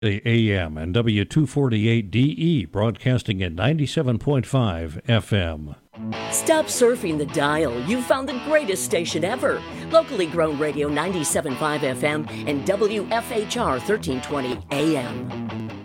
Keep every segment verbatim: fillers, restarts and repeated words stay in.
A M and W two forty-eight D E, broadcasting at ninety-seven point five F M. Stop surfing the dial. You've found the greatest station ever. Locally grown radio ninety-seven point five F M and W F H R thirteen twenty A M.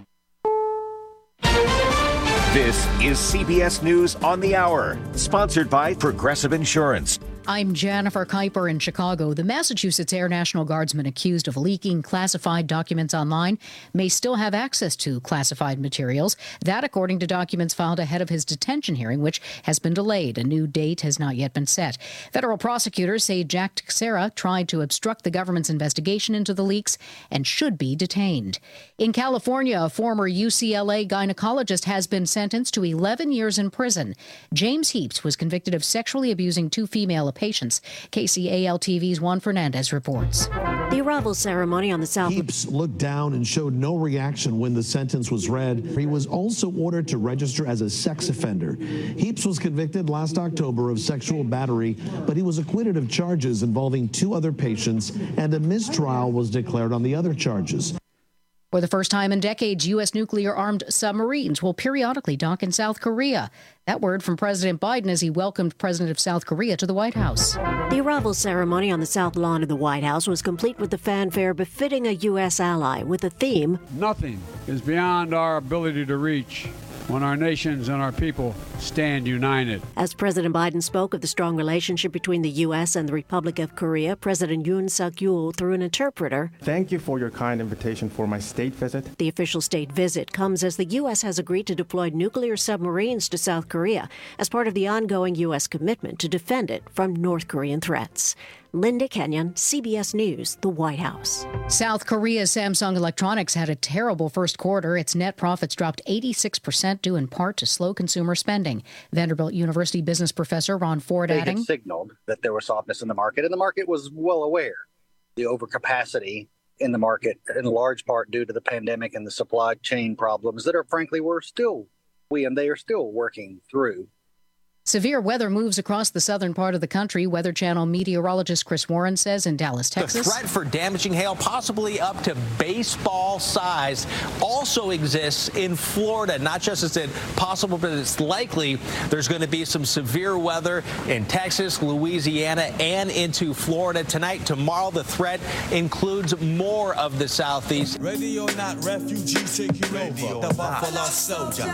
This is C B S News on the Hour, sponsored by Progressive Insurance. I'm Jennifer Kuiper in Chicago. The Massachusetts Air National Guardsman accused of leaking classified documents online may still have access to classified materials. That, according to documents filed ahead of his detention hearing, which has been delayed. A new date has not yet been set. Federal prosecutors say Jack Teixeira tried to obstruct the government's investigation into the leaks and should be detained. In California, a former U C L A gynecologist has been sentenced to eleven years in prison. James Heaps was convicted of sexually abusing two female patients. K C A L T V's Juan Fernandez reports. The arrival ceremony on the South... Heaps looked down and showed no reaction when the sentence was read. He was also ordered to register as a sex offender. Heaps was convicted last October of sexual battery, but he was acquitted of charges involving two other patients, and a mistrial was declared on the other charges. For the first time in decades, U S nuclear-armed submarines will periodically dock in South Korea. That word from President Biden as he welcomed President of South Korea to the White House. The arrival ceremony on the South Lawn of the White House was complete with the fanfare befitting a U S ally, with the theme, "Nothing is beyond our ability to reach when our nations and our people stand united." As President Biden spoke of the strong relationship between the U S and the Republic of Korea, President Yoon Suk-yeol, through an interpreter, "Thank you for your kind invitation for my state visit." The official state visit comes as the U S has agreed to deploy nuclear submarines to South Korea as part of the ongoing U S commitment to defend it from North Korean threats. Linda Kenyon, C B S News, the White House. South Korea's Samsung Electronics had a terrible first quarter. Its net profits dropped eighty-six percent due in part to slow consumer spending. Vanderbilt University business professor Ron Ford they adding, had signaled that there was softness in the market, and the market was well aware. The overcapacity in the market, in large part due to the pandemic and the supply chain problems that are, frankly, we're still, we and they are still working through. Severe weather moves across the southern part of the country. Weather Channel meteorologist Chris Warren says in Dallas, Texas. The threat for damaging hail, possibly up to baseball size, also exists in Florida. Not just is it possible, but it's likely there's going to be some severe weather in Texas, Louisiana, and into Florida tonight. Tomorrow, the threat includes more of the southeast. Ready or not, refugees taking over. The Buffalo Soldier.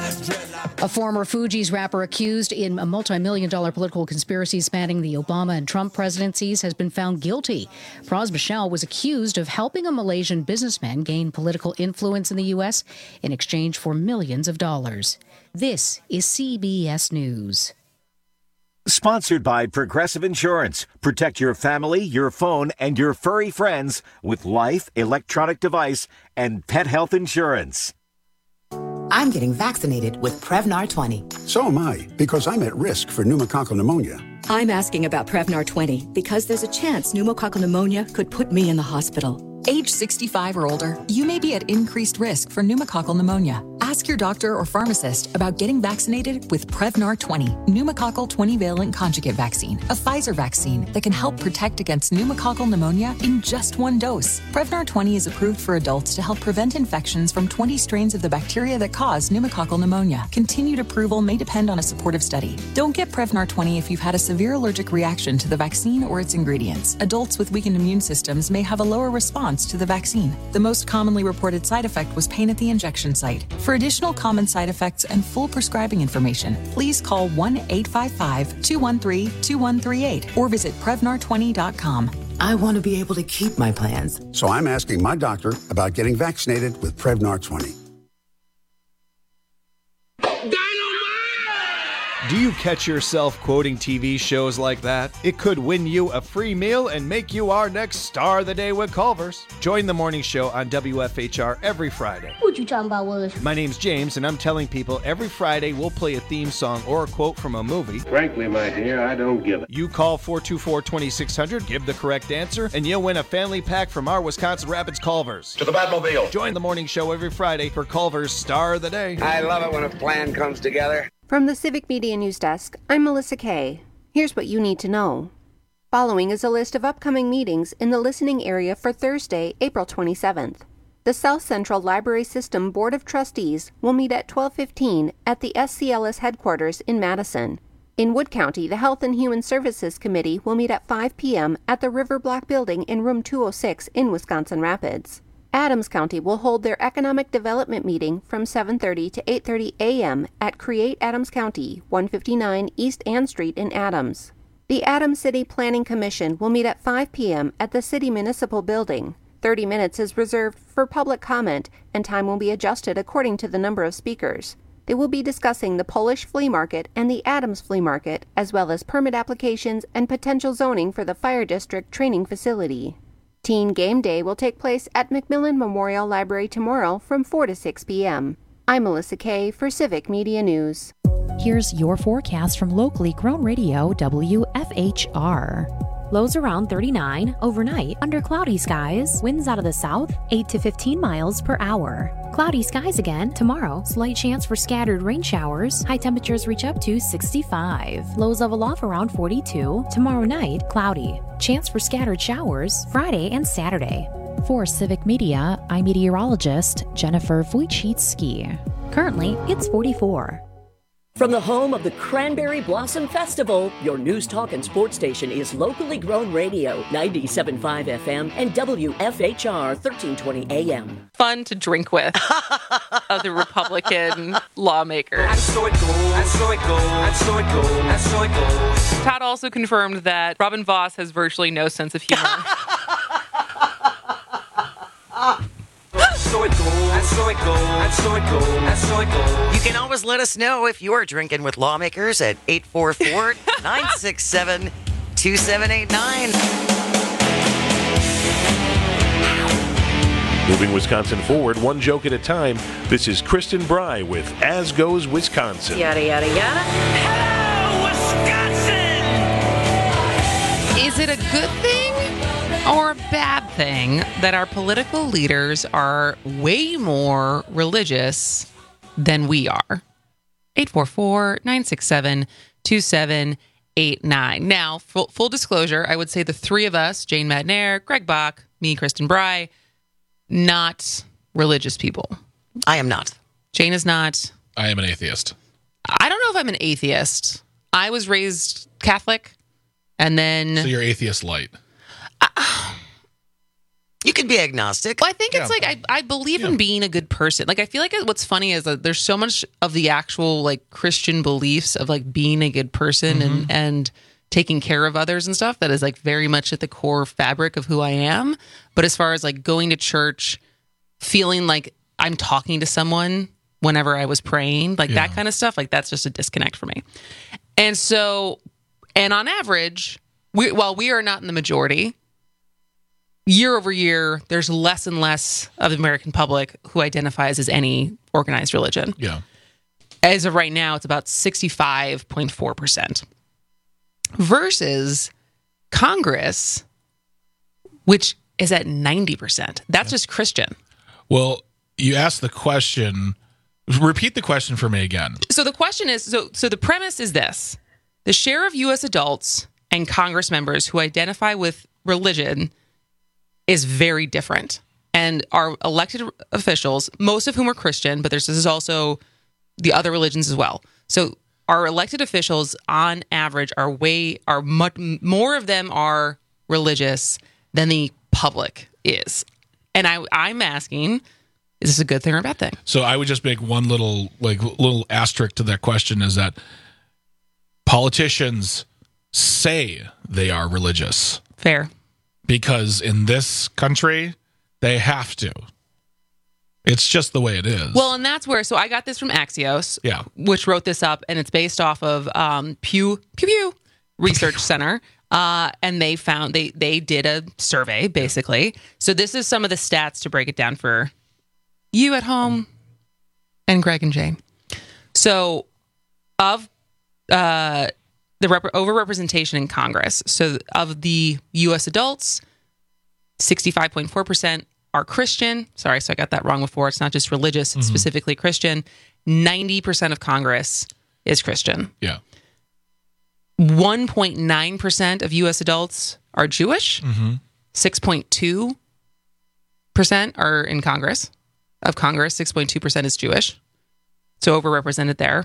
A former Fugees rapper accused in a multi-million dollar political conspiracy spanning the Obama and Trump presidencies has been found guilty. Pras Michel was accused of helping a Malaysian businessman gain political influence in the U S in exchange for millions of dollars. This is C B S News. Sponsored by Progressive Insurance. Protect your family, your phone, and your furry friends with life, electronic device, and pet health insurance. I'm getting vaccinated with Prevnar twenty. So am I, because I'm at risk for pneumococcal pneumonia. I'm asking about Prevnar twenty because there's a chance pneumococcal pneumonia could put me in the hospital. Age sixty-five or older, you may be at increased risk for pneumococcal pneumonia. Ask your doctor or pharmacist about getting vaccinated with Prevnar twenty, pneumococcal twenty-valent conjugate vaccine, a Pfizer vaccine that can help protect against pneumococcal pneumonia in just one dose. Prevnar twenty is approved for adults to help prevent infections from twenty strains of the bacteria that cause pneumococcal pneumonia. Continued approval may depend on a supportive study. Don't get Prevnar twenty if you've had a severe allergic reaction to the vaccine or its ingredients. Adults with weakened immune systems may have a lower response to the vaccine. The most commonly reported side effect was pain at the injection site. For additional common side effects and full prescribing information, please call one eight five five, two one three, two one three eight or visit Prevnar twenty dot com. I want to be able to keep my plans. So I'm asking my doctor about getting vaccinated with Prevnar twenty. Do you catch yourself quoting T V shows like that? It could win you a free meal and make you our next star of the day with Culver's. Join the morning show on W F H R every Friday. What you talking about, Willis? My name's James, and I'm telling people every Friday we'll play a theme song or a quote from a movie. Frankly, my dear, I don't give it. You call four two four, two six zero zero, give the correct answer, and you'll win a family pack from our Wisconsin Rapids Culver's. To the Batmobile. Join the morning show every Friday for Culver's Star of the Day. I love it when a plan comes together. From the Civic Media News Desk, I'm Melissa Kay. Here's what you need to know. Following is a list of upcoming meetings in the listening area for Thursday, April twenty-seventh. the South Central Library System Board of Trustees will meet at twelve fifteen at the S C L S headquarters in Madison. In Wood County, the Health and Human Services Committee will meet at five p.m. at the River Block Building in room two oh six in Wisconsin Rapids. Adams County will hold their Economic Development Meeting from seven thirty to eight thirty a.m. at Create Adams County, one fifty-nine East Ann Street in Adams. The Adams City Planning Commission will meet at five p.m. at the City Municipal Building. thirty minutes is reserved for public comment, and time will be adjusted according to the number of speakers. They will be discussing the Polish Flea Market and the Adams Flea Market, as well as permit applications and potential zoning for the Fire District Training Facility. Teen Game Day will take place at McMillan Memorial Library tomorrow from four to six p.m. I'm Melissa Kay for Civic Media News. Here's your forecast from locally grown radio W F H R. Lows around thirty-nine, overnight, under cloudy skies, winds out of the south, eight to fifteen miles per hour. Cloudy skies again tomorrow, slight chance for scattered rain showers, high temperatures reach up to sixty-five. Lows level off around forty-two. Tomorrow night, cloudy, chance for scattered showers Friday and Saturday. For Civic Media, I'm meteorologist Jennifer Wojcicki. Currently, it's forty-four. From the home of the Cranberry Blossom Festival, your news talk and sports station is locally grown radio, ninety-seven point five F M and W F H R thirteen twenty A M. Fun to drink with of the Republican lawmakers. And so it goes, and so it goes, and so it goes, and so it goes. Todd also confirmed that Robin Voss has virtually no sense of humor. So it goes, and so it goes, and so it goes, and so it goes. You can always let us know if you're drinking with lawmakers at eight four four, nine six seven, two seven eight nine. Moving Wisconsin forward, one joke at a time. This is Kristen Bry with As Goes Wisconsin. Yada, yada, yada. Hello, Wisconsin! Is it a good thing or a bad thing that our political leaders are way more religious than we are? eight four four, nine six seven, two seven eight nine. Now, full, full disclosure, I would say the three of us, Jane Madnair, Greg Bach, me, Kristen Bry, not religious people. I am not. Jane is not. I am an atheist. I don't know if I'm an atheist. I was raised Catholic, and then... So you're atheist light. Uh, you can be agnostic. Well, I think it's Yeah. like I, I believe Yeah. in being a good person. Like I feel like what's funny is that there's so much of the actual like Christian beliefs of like being a good person Mm-hmm. and and taking care of others and stuff that is like very much at the core fabric of who I am. But as far as like going to church, feeling like I'm talking to someone whenever I was praying, like that kind of stuff, like that's just a disconnect for me. And so, and on average, we, while we are not in the majority, year over year, there's less and less of the American public who identifies as any organized religion. Yeah. As of right now, it's about sixty-five point four percent. Versus Congress, which is at ninety percent. That's just Christian. Well, you asked the question. Repeat the question for me again. So the question is, so so the premise is this. The share of U S adults and Congress members who identify with religion is very different. And our elected officials, most of whom are Christian, but there's this is also the other religions as well. So our elected officials on average are way are much more of them are religious than the public is. And I I'm asking, is this a good thing or a bad thing? So I would just make one little like little asterisk to that question is that politicians say they are religious. Fair. Because in this country, they have to. It's just the way it is. Well, and that's where, so I got this from Axios, Yeah. which wrote this up, and it's based off of um, Pew Pew Pew Research Center, uh, and they found, they they did a survey, basically. So this is some of the stats to break it down for you at home and Greg and Jane. So of uh, the rep- overrepresentation in Congress, so of the U S adults, sixty-five point four percent are Christian. Sorry, so I got that wrong before. It's not just religious, it's Mm-hmm. specifically Christian. ninety percent of Congress is Christian. Yeah. one point nine percent of U S adults are Jewish. Mm-hmm. six point two percent are in Congress. Of Congress, six point two percent is Jewish. So overrepresented there.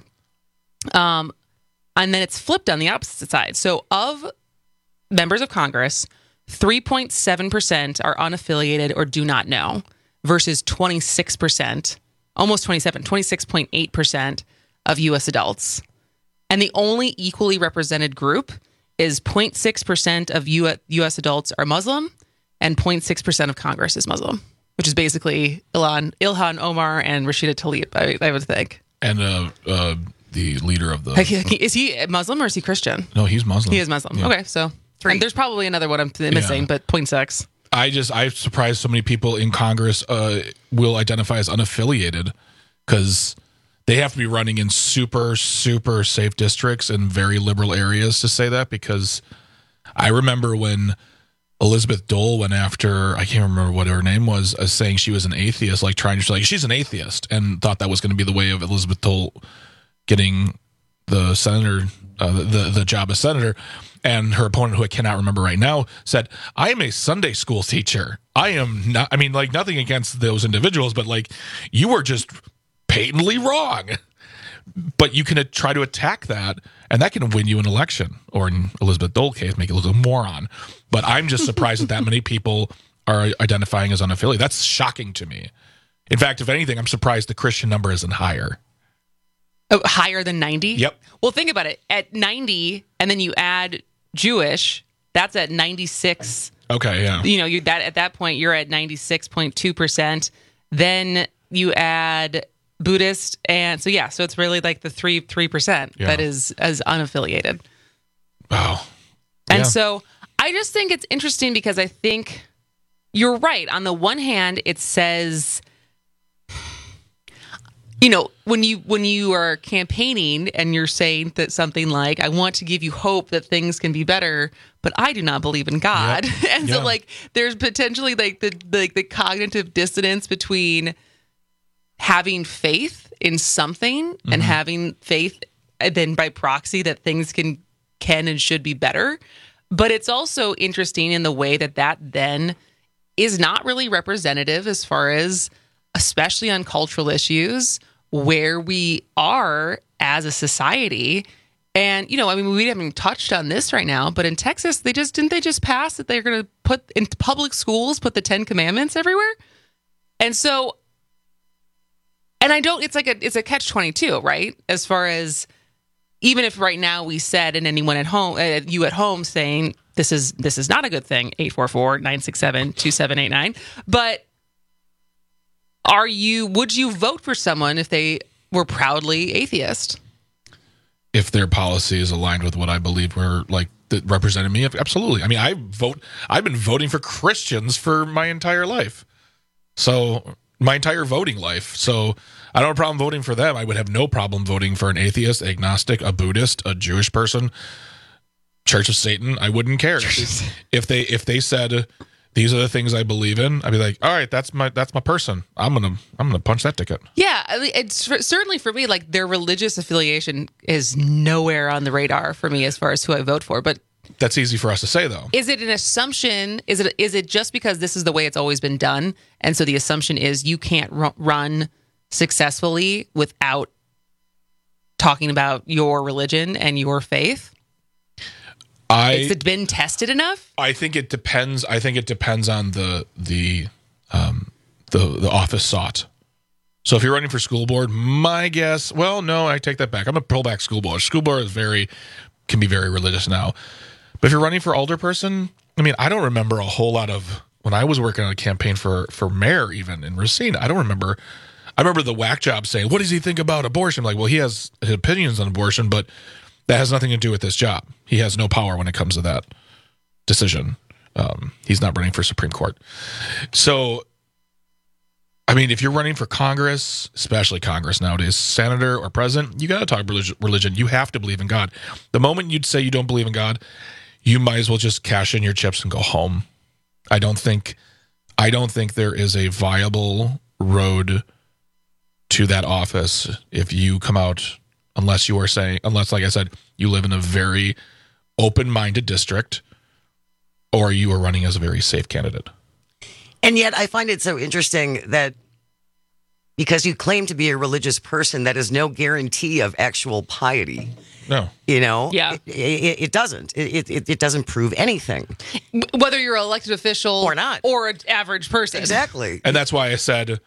Um, and then it's flipped on the opposite side. So of members of Congress, three point seven percent are unaffiliated or do not know, versus twenty-six percent, almost twenty-seven, twenty-six point eight percent of U S adults. And the only equally represented group is zero point six percent of U S adults are Muslim and zero point six percent of Congress is Muslim, which is basically Ilhan, Ilhan Omar and Rashida Tlaib, I, I would think. And uh, uh, the leader of the... Is he Muslim or is he Christian? No, he's Muslim. He is Muslim. Yeah. Okay, so and there's probably another one I'm missing, Yeah. but zero point six. I just, I'm surprised so many people in Congress uh, will identify as unaffiliated because they have to be running in super, super safe districts in very liberal areas to say that, because I remember when Elizabeth Dole went after, I can't remember what her name was, uh, saying she was an atheist, like trying to, like, she's an atheist, and thought that was going to be the way of Elizabeth Dole getting the senator, uh, the, the job as senator. And her opponent, who I cannot remember right now, said, I am a Sunday school teacher. I am not, I mean, like, nothing against those individuals, but like, you are just patently wrong. But you can uh, try to attack that, and that can win you an election, or in Elizabeth Dole's case, make it look like a moron. But I'm just surprised that that many people are identifying as unaffiliated. That's shocking to me. In fact, if anything, I'm surprised the Christian number isn't higher. Oh, higher than ninety? Yep. Well, think about it. At ninety, and then you add Jewish, that's at ninety-six. Okay, yeah. You know, you that at that point, you're at ninety-six point two percent. Then you add Buddhist, and so yeah, so it's really like the three three percent Yeah. that is as unaffiliated. Wow. And Yeah. so I just think it's interesting because I think you're right. On the one hand, it says, you know, when you when you are campaigning and you're saying that something like, I want to give you hope that things can be better, but I do not believe in God. Yep. And Yeah. so like there's potentially like the, the the cognitive dissonance between having faith in something Mm-hmm. and having faith and then by proxy that things can can and should be better. But it's also interesting in the way that that then is not really representative as far as, especially on cultural issues, where we are as a society. And, you know, I mean, we haven't touched on this right now, but in Texas, they just, didn't they just pass that they're going to put in public schools, put the Ten Commandments everywhere? And so, and I don't, it's like a, it's a catch twenty-two, right? As far as, even if right now we said, and anyone at home, uh, you at home saying, this is, this is not a good thing, eight four four, nine six seven, two seven eight nine. But are you, would you vote for someone if they were proudly atheist? If their policy is aligned with what I believe were like that represented me, absolutely. I mean, I vote. I've been voting for Christians for my entire life, so my entire voting life. So I don't have a problem voting for them. I would have no problem voting for an atheist, agnostic, a Buddhist, a Jewish person, Church of Satan. I wouldn't care if they if they said, these are the things I believe in. I'd be like, all right, that's my that's my person. I'm gonna I'm gonna punch that ticket. Yeah, I mean, it's certainly for me, like their religious affiliation is nowhere on the radar for me as far as who I vote for. But That's easy for us to say, though. is it an assumption? Is it is it just because this is the way it's always been done, and so the assumption is you can't ru- run successfully without talking about your religion and your faith? I Has it been tested enough? I think it depends. I think it depends on the the um, the the office sought. So if you're running for school board, my guess, well, no, I take that back. I'm a pull back school board. School board is very can be very religious now. But if you're running for alderperson, I mean, I don't remember a whole lot of when I was working on a campaign for for mayor, even in Racine. I don't remember. I remember the whack job saying, "What does he think about abortion?" I'm like, well, he has his opinions on abortion, but that has nothing to do with this job. He has no power when it comes to that decision. Um, he's not running for Supreme Court. So, I mean, if you're running for Congress, especially Congress nowadays, senator or president, you got to talk religion. You have to believe in God. The moment you'd say you don't believe in God, you might as well just cash in your chips and go home. I don't think, I don't think there is a viable road to that office if you come out. Unless you are saying, unless, like I said, you live in a very open-minded district or you are running as a very safe candidate. And yet I find it so interesting that because you claim to be a religious person, that is no guarantee of actual piety. No. You know? Yeah. It, it, it doesn't. It, it, it doesn't prove anything. Whether you're an elected official or not. Or an average person. Exactly. And that's why I said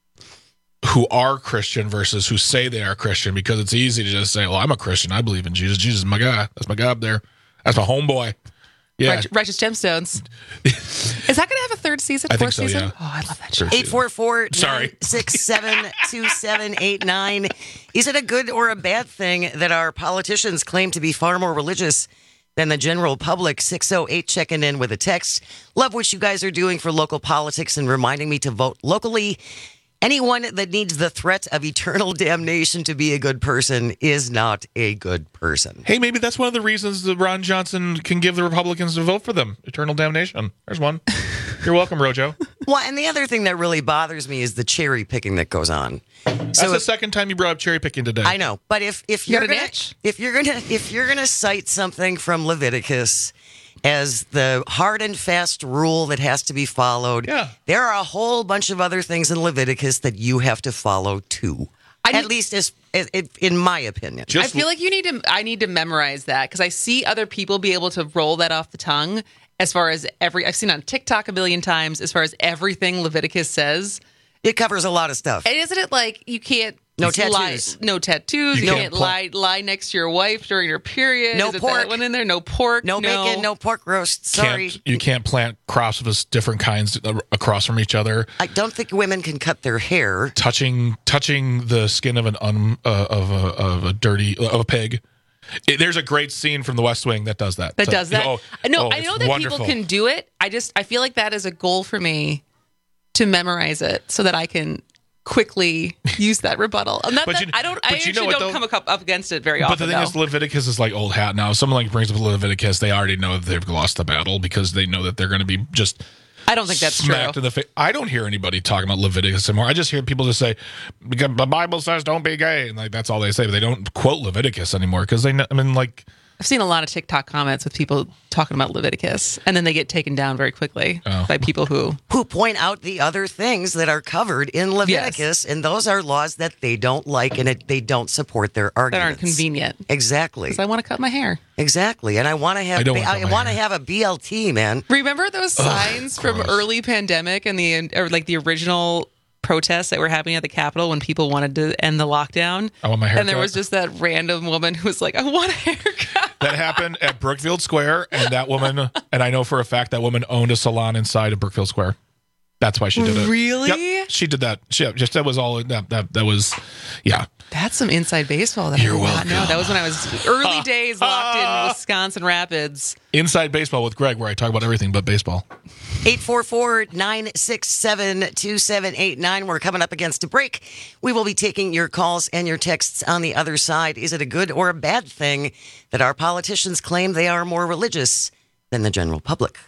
who are Christian versus who say they are Christian, because it's easy to just say, well, I'm a Christian. I believe in Jesus. Jesus is my guy. That's my guy up there. That's my homeboy. Yeah. Righteous, Righteous Gemstones. Is that going to have a third season? I think fourth so, season? yeah. Oh, I love that show. eight four four, Sorry. nine six seven, two seven eight nine. Is it a good or a bad thing that our politicians claim to be far more religious than the general public? six oh eight checking in with a text. Love what you guys are doing for local politics and reminding me to vote locally. Anyone that needs the threat of eternal damnation to be a good person is not a good person. Hey, maybe that's one of the reasons that Ron Johnson can give the Republicans to vote for them. Eternal damnation. There's one. You're welcome, Rojo. Well, and the other thing that really bothers me is the cherry picking that goes on. That's So the if- second time you brought up cherry picking today. I know, but if if You you're got an gonna, itch? if you're gonna if you're gonna cite something from Leviticus as the hard and fast rule that has to be followed, Yeah. there are a whole bunch of other things in Leviticus that you have to follow too. I At need- least as, as in my opinion. Just I feel like you need to. I need to memorize that because I see other people be able to roll that off the tongue. As far as every, I've seen on TikTok a billion times. As far as everything Leviticus says, it covers a lot of stuff. and isn't it like you can't No lie- tattoos. no tattoos. You You, can't can't pl- lie lie next to your wife during your period. No Is it pork. that one in there? No pork. No, bacon, no pork roast. Sorry. Can't, you can't plant crops of us- different kinds a- across from each other. I don't think women can cut their hair. Touching touching the skin of an un, uh, of a of a dirty of a pig. It, there's a great scene from The West Wing that does that. That So- does that. Oh, no, oh, I know it's that wonderful. people can do it. I just I feel like that is a goal for me to memorize it so that I can quickly use that rebuttal. And that, But that, you- I don't. but I you know actually what, don't though? come up against it very But often. the thing though. is, Leviticus is like old hat now. If someone like brings up Leviticus, they already know that they've lost the battle because they know that they're going to be just I don't think that's smacked true. in the face. I don't hear anybody talking about Leviticus anymore. I just hear people just say, "Because the Bible says don't be gay," and like that's all they say. But they don't quote Leviticus anymore because they. Know, I mean, like I've seen a lot of TikTok comments with people talking about Leviticus, and then they get taken down very quickly Oh. by people who. Who point out the other things that are covered in Leviticus, and those are laws that they don't like and it, they don't support their That arguments. aren't convenient. Exactly. Because I want to cut my hair. Exactly. And I want to have I don't B- wanna cut I my want to hair. have a B L T, man. Remember those signs from gross. early pandemic and the or like the original protests that were happening at the Capitol when people wanted to end the lockdown? I want my hair And there cut. was just that random woman who was like, "I want a haircut." that happened at Brookfield Square, and that woman, and I know for a fact that woman owned a salon inside of Brookfield Square. That's why she did it. Really? Yep, she did that. She just that was all that that, that was, yeah. That's some inside baseball that You're I did not know. welcome. That was when I was early days locked in Wisconsin Rapids. Inside Baseball with Greg, where I talk about everything but baseball. eight four four, nine six seven, two seven eight nine. We're coming up against a break. We will be taking your calls and your texts on the other side. Is it a good or a bad thing that our politicians claim they are more religious than the general public?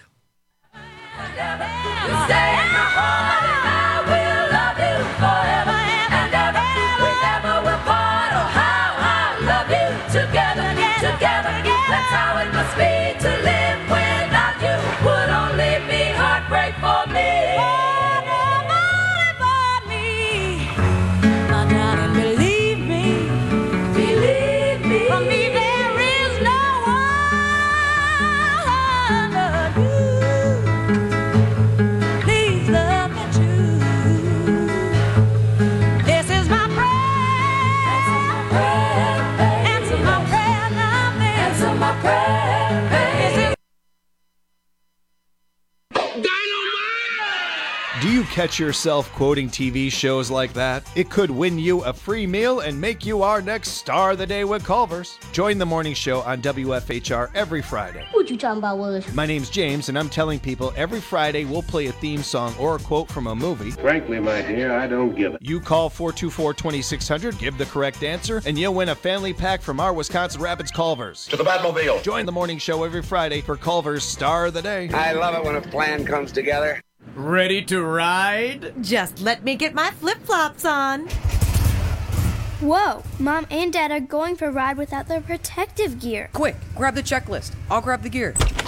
Do you catch yourself quoting T V shows like that? It could win you a free meal and make you our next Star of the Day with Culver's. Join the morning show on W F H R every Friday. What you talking about, was? My name's James, and I'm telling people every Friday we'll play a theme song or a quote from a movie. Frankly, my dear, I don't give it. You call four two four, two six zero zero, give the correct answer, and you'll win a family pack from our Wisconsin Rapids Culver's. To the Batmobile. Join the morning show every Friday for Culver's Star of the Day. I love it when a plan comes together. Ready to ride? Just let me get my flip-flops on. Whoa, Mom and Dad are going for a ride without their protective gear. Quick, grab the checklist. I'll grab the gear. Just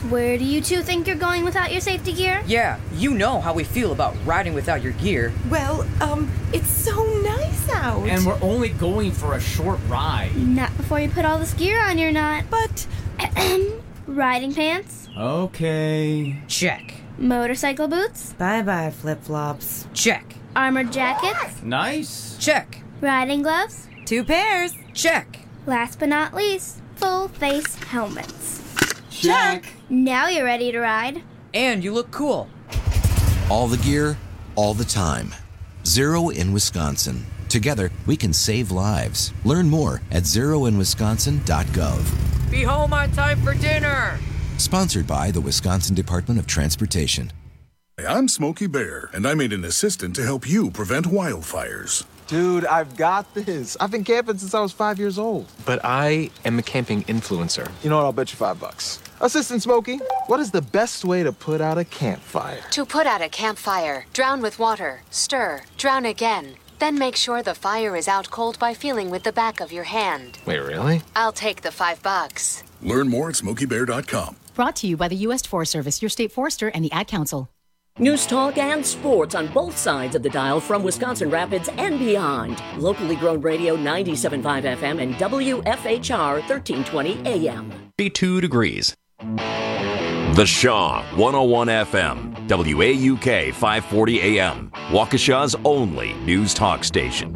Where do you two think you're going without your safety gear? Yeah, you know how we feel about riding without your gear. Well, um, it's so nice out. And we're only going for a short ride. Not before you put all this gear on, you're not. But... Riding pants? Okay. Check. Motorcycle boots? Bye-bye, flip-flops. Check. Armored jackets? Nice. Check. Riding gloves? Two pairs. Check. Last but not least, full face helmets. Check. Now you're ready to ride. And you look cool. All the gear, all the time. Zero in Wisconsin. Together, we can save lives. Learn more at zero in wisconsin dot gov. Be home on time for dinner. Sponsored by the Wisconsin Department of Transportation. I'm Smokey Bear, and I made an assistant to help you prevent wildfires. Dude, I've got this. I've been camping since I was five years old. But I am a camping influencer. You know what? I'll bet you five bucks. Assistant Smokey, what is the best way to put out a campfire? To put out a campfire, drown with water, stir, drown again. Then make sure the fire is out cold by feeling with the back of your hand. Wait, really? I'll take the five bucks. Learn more at smokey bear dot com. Brought to you by the U S Forest Service, your state forester, and the Ad Council. News talk and sports on both sides of the dial from Wisconsin Rapids and beyond. Locally grown radio ninety-seven point five F M and W F H R thirteen twenty A M. thirty-two degrees. The Shaw one oh one F M, W A U K five forty A M, Waukesha's only news talk station.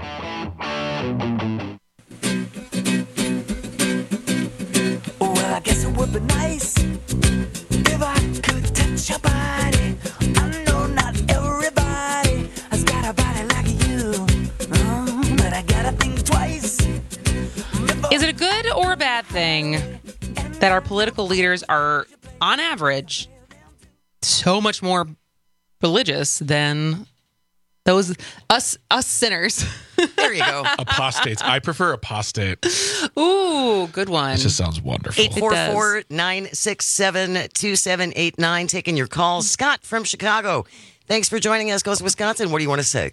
Well, I guess it would be nice if I could touch your body. I know not everybody has got a body like you, oh, but I gotta think twice. Is it a good or a bad thing that our political leaders are, on average, so much more religious than those us us sinners? There you go. Apostates. I prefer apostate. Ooh, good one. It just sounds wonderful. eight four four, nine six seven, two seven eight nine. Taking your calls. Scott from Chicago. Thanks for joining us. Goes Wisconsin. What do you want to say?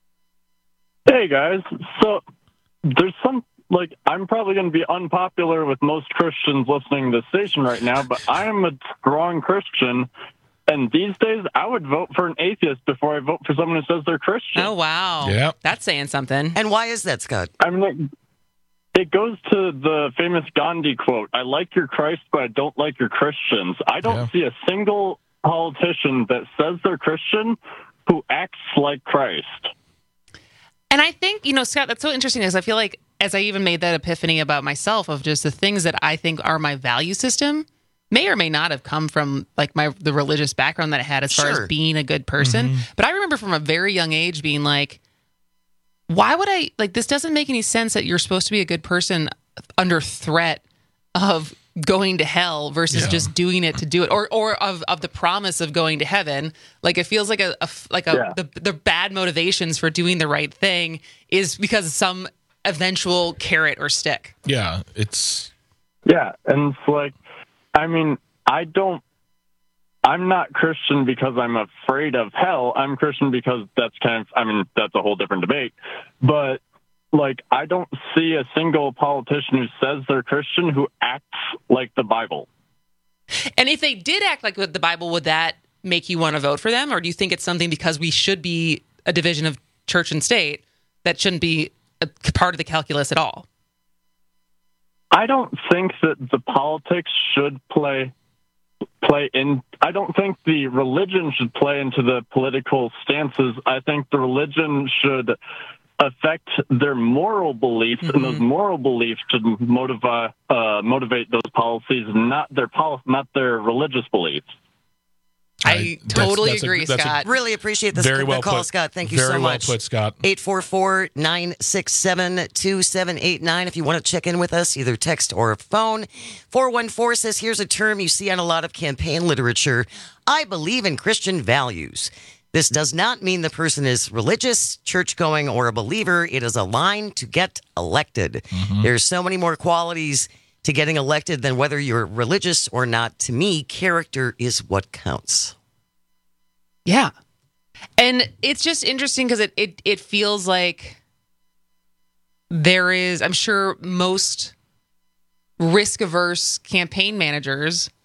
Hey, guys. So there's some, like, I'm probably going to be unpopular with most Christians listening to the station right now, but I am a strong Christian. And these days, I would vote for an atheist before I vote for someone who says they're Christian. Oh, wow. Yeah. That's saying something. And why is that, Scott? I mean, like, it goes to the famous Gandhi quote, I like your Christ, but I don't like your Christians. I don't Yeah. see a single politician that says they're Christian who acts like Christ. And I think, you know, Scott, that's so interesting because I feel like as I even made that epiphany about myself of just the things that I think are my value system may or may not have come from like my the religious background that I had as far Sure. as being a good person. Mm-hmm. But I remember from a very young age being like, why would I, like, this doesn't make any sense that you're supposed to be a good person under threat of going to hell versus Yeah. just doing it to do it, or or of, of the promise of going to heaven. Like, it feels like a, a like a Yeah. the, the bad motivations for doing the right thing is because of some eventual carrot or stick. Yeah, it's Yeah, and it's like, I mean, I don't, I'm not Christian because I'm afraid of hell. I'm Christian because that's kind of, I mean, that's a whole different debate. But, like, I don't see a single politician who says they're Christian who acts like the Bible. And if they did act like the Bible, would that make you want to vote for them? Or do you think it's something because we should be a division of church and state that shouldn't be a part of the calculus at all? I don't think that the politics should play play in. I don't think the religion should play into the political stances. I think the religion should affect their moral beliefs, mm-hmm. and those moral beliefs should motivate uh, motivate those policies, not their pol- not their religious beliefs. I totally that's, that's agree, a, that's Scott. A, really appreciate this very well call, put. Scott. Thank you very so much. Very well put, Scott. eight four four, nine six seven, two seven eight nine. If you want to check in with us, either text or phone. four one four says, here's a term you see on a lot of campaign literature. I believe in Christian values. This does not mean the person is religious, church-going, or a believer. It is a line to get elected. Mm-hmm. There's so many more qualities to getting elected than whether you're religious or not. To me, character is what counts. Yeah. And it's just interesting because it, it, it feels like there is, I'm sure most risk-averse campaign managers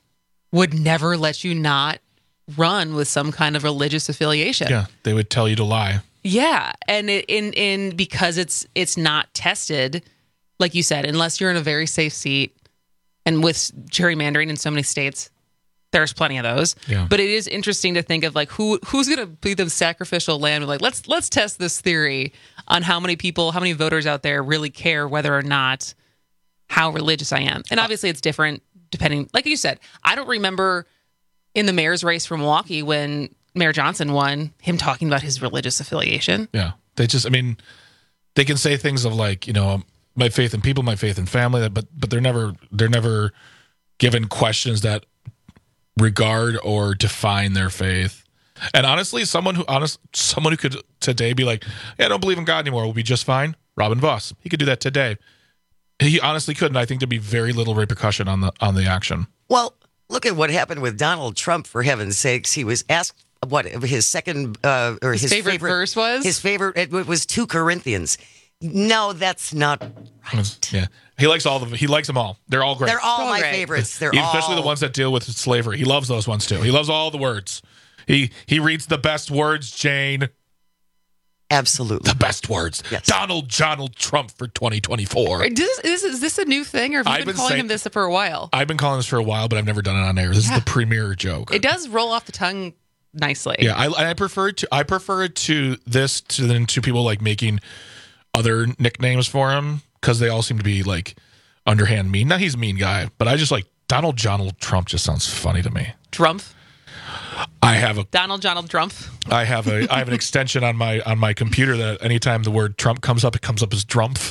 would never let you not run with some kind of religious affiliation. Yeah, they would tell you to lie. Yeah, and it, in in because it's it's not tested, like you said, unless you're in a very safe seat, and with gerrymandering in so many states, there's plenty of those. Yeah. But it is interesting to think of like who who's going to be the sacrificial lamb. Like let's let's test this theory on how many people, how many voters out there really care whether or not how religious I am. And obviously, it's different depending. Like you said, I don't remember in the mayor's race for Milwaukee when Mayor Johnson won, him talking about his religious affiliation. Yeah. They just, I mean, they can say things of like, you know, my faith in people, my faith in family, but but they're never they're never given questions that regard or define their faith. And honestly, someone who honest someone who could today be like, yeah, I don't believe in God anymore will be just fine. Robin Voss. He could do that today. He honestly couldn't. I think there'd be very little repercussion on the on the action. Well, look at what happened with Donald Trump, for heaven's sakes. He was asked what his second uh, or his, his favorite, favorite verse was. His favorite it was two Corinthians. No, that's not right. Yeah, he likes all of them. He likes them all. They're all great. They're all They're all my great. favorites. They're especially all... the ones that deal with slavery. He loves those ones too. He loves all the words. He he reads the best words, Jane. Absolutely. The best words. Yes. Donald Donald Trump for twenty twenty-four. Is this, is, is this a new thing, or have you I've been, been calling saying- him this for a while? I've been calling this for a while, but I've never done it on air. This Yeah. is the premier joke. It does roll off the tongue nicely. Yeah, I, I prefer it to I prefer it to this to than to people like making other nicknames for him because they all seem to be like underhand mean. Now he's a mean guy, but I just like Donald Donald Trump just sounds funny to me. Drumpf. I have a Donald Donald Drumpf. I have a I have an extension on my on my computer that anytime the word Trump comes up, it comes up as Drumpf.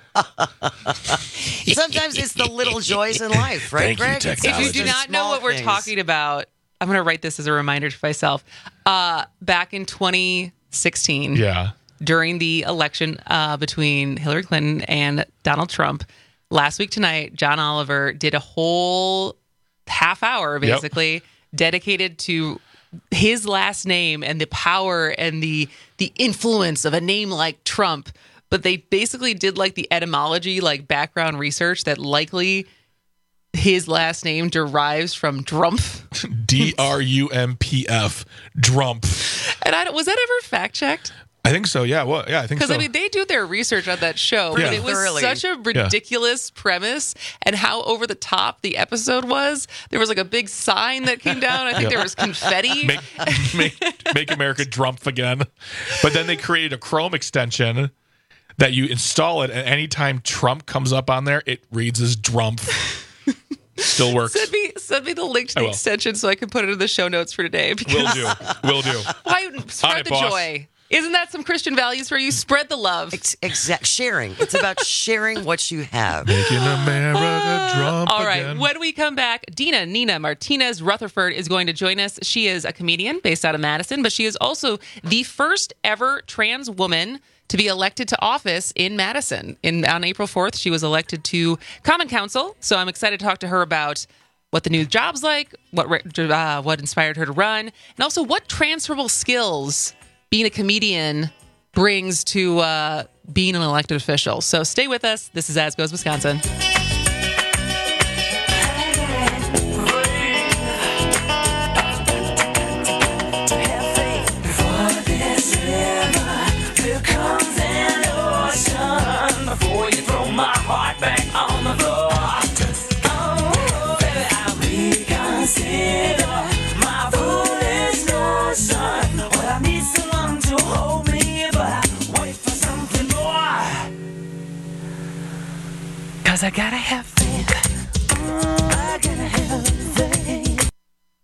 Sometimes it's the little joys in life, right, Thank you, Greg? It's technology. If you do those not know small what we're things. talking about, I'm going to write this as a reminder to myself. Uh, back in twenty sixteen, Yeah. during the election uh, between Hillary Clinton and Donald Trump, last week tonight, John Oliver did a whole half hour, basically, yep. dedicated to his last name and the power and the the influence of a name like Trump. But they basically did like the etymology, like background research that likely his last name derives from Drumpf. D R U M P F. Drumpf. And I don't, was that ever fact checked? I think so. Yeah. Well, yeah, I think so. Because I mean, they do their research on that show, Yeah. but it was Thoroughly. such a ridiculous premise, and how over the top the episode was. There was like a big sign that came down. I think Yeah. there was confetti. Make, make, make America Drumpf again. But then they created a Chrome extension that you install it, and anytime Trump comes up on there, it reads as Drumpf. Still works. Send me, send me the link to I the will. extension so I can put it in the show notes for today. Because Will do. Will do. why spread On it, the boss. joy? Isn't that some Christian values for you? Spread the love. Ex- exact sharing. It's about sharing what you have. Making America Drumpf All right. again. When we come back, Dina Nina Martinez Rutherford is going to join us. She is a comedian based out of Madison, but she is also the first ever trans woman to be elected to office in Madison. In on April fourth, she was elected to Common Council. So I'm excited to talk to her about what the new job's like, what uh, what inspired her to run, and also what transferable skills being a comedian brings to uh, being an elected official. So stay with us. This is As Goes Wisconsin. Cause I gotta have faith. I gotta have faith.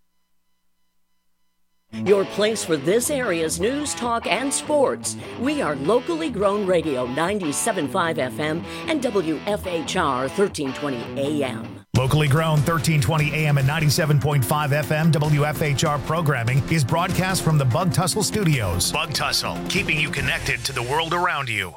Your place for this area's news, talk, and sports. We are locally grown radio ninety-seven point five F M and W F H R thirteen twenty A M. Locally grown thirteen twenty A M and ninety-seven point five F M W F H R programming is broadcast from the Bug Tussle Studios. Bug Tussle, keeping you connected to the world around you.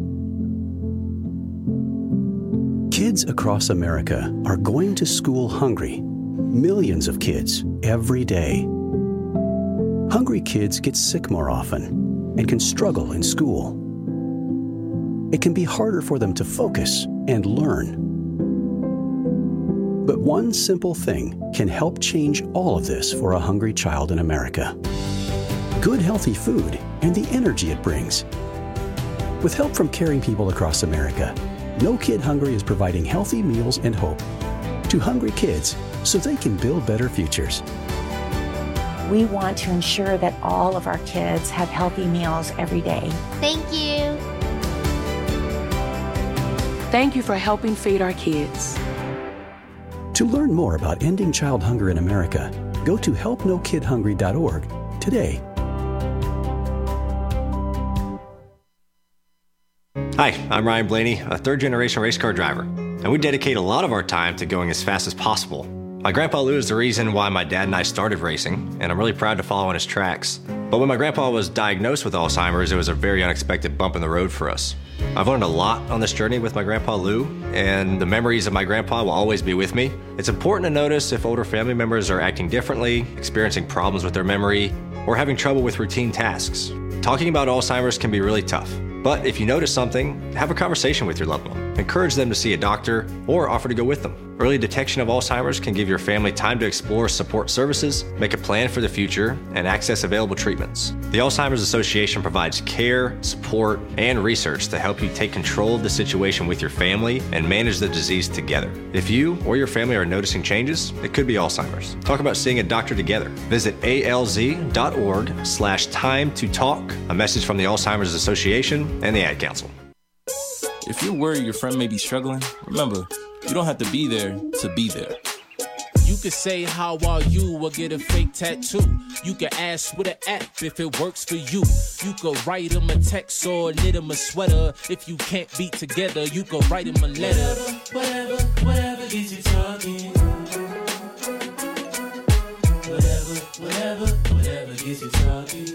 Kids across America are going to school hungry. Millions of kids every day. Hungry kids get sick more often and can struggle in school. It can be harder for them to focus and learn. But one simple thing can help change all of this for a hungry child in America. Good, healthy food and the energy it brings. With help from caring people across America, No Kid Hungry is providing healthy meals and hope to hungry kids so they can build better futures. We want to ensure that all of our kids have healthy meals every day. Thank you. Thank you for helping feed our kids. To learn more about ending child hunger in America, go to help no kid hungry dot org today. Hi, I'm Ryan Blaney, a third-generation race car driver, and we dedicate a lot of our time to going as fast as possible. My grandpa Lou is the reason why my dad and I started racing, and I'm really proud to follow in his tracks. But when my grandpa was diagnosed with Alzheimer's, it was a very unexpected bump in the road for us. I've learned a lot on this journey with my grandpa Lou, and the memories of my grandpa will always be with me. It's important to notice if older family members are acting differently, experiencing problems with their memory, or having trouble with routine tasks. Talking about Alzheimer's can be really tough. But if you notice something, have a conversation with your loved one. Encourage them to see a doctor or offer to go with them. Early detection of Alzheimer's can give your family time to explore support services, make a plan for the future, and access available treatments. The Alzheimer's Association provides care, support, and research to help you take control of the situation with your family and manage the disease together. If you or your family are noticing changes, it could be Alzheimer's. Talk about seeing a doctor together. Visit alz.org slash time to talk. A message from the Alzheimer's Association and the Ad Council. If you're worried your friend may be struggling, remember, you don't have to be there to be there. You could say, how are you, or get a fake tattoo. You can ask with an app if it works for you. You could write them a text or knit them a sweater. If you can't be together, you could write them a letter. Whatever, whatever, whatever gets you talking. Whatever, whatever, whatever gets you talking.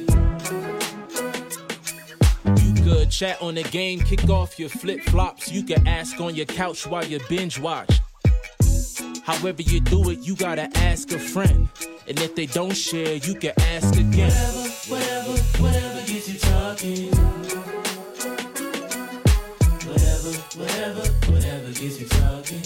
Good chat on the game, kick off your flip-flops. You can ask on your couch while you binge watch. However you do it, you gotta ask a friend. And if they don't share, you can ask again. Whatever, whatever, whatever gets you talking. Whatever, whatever, whatever gets you talking.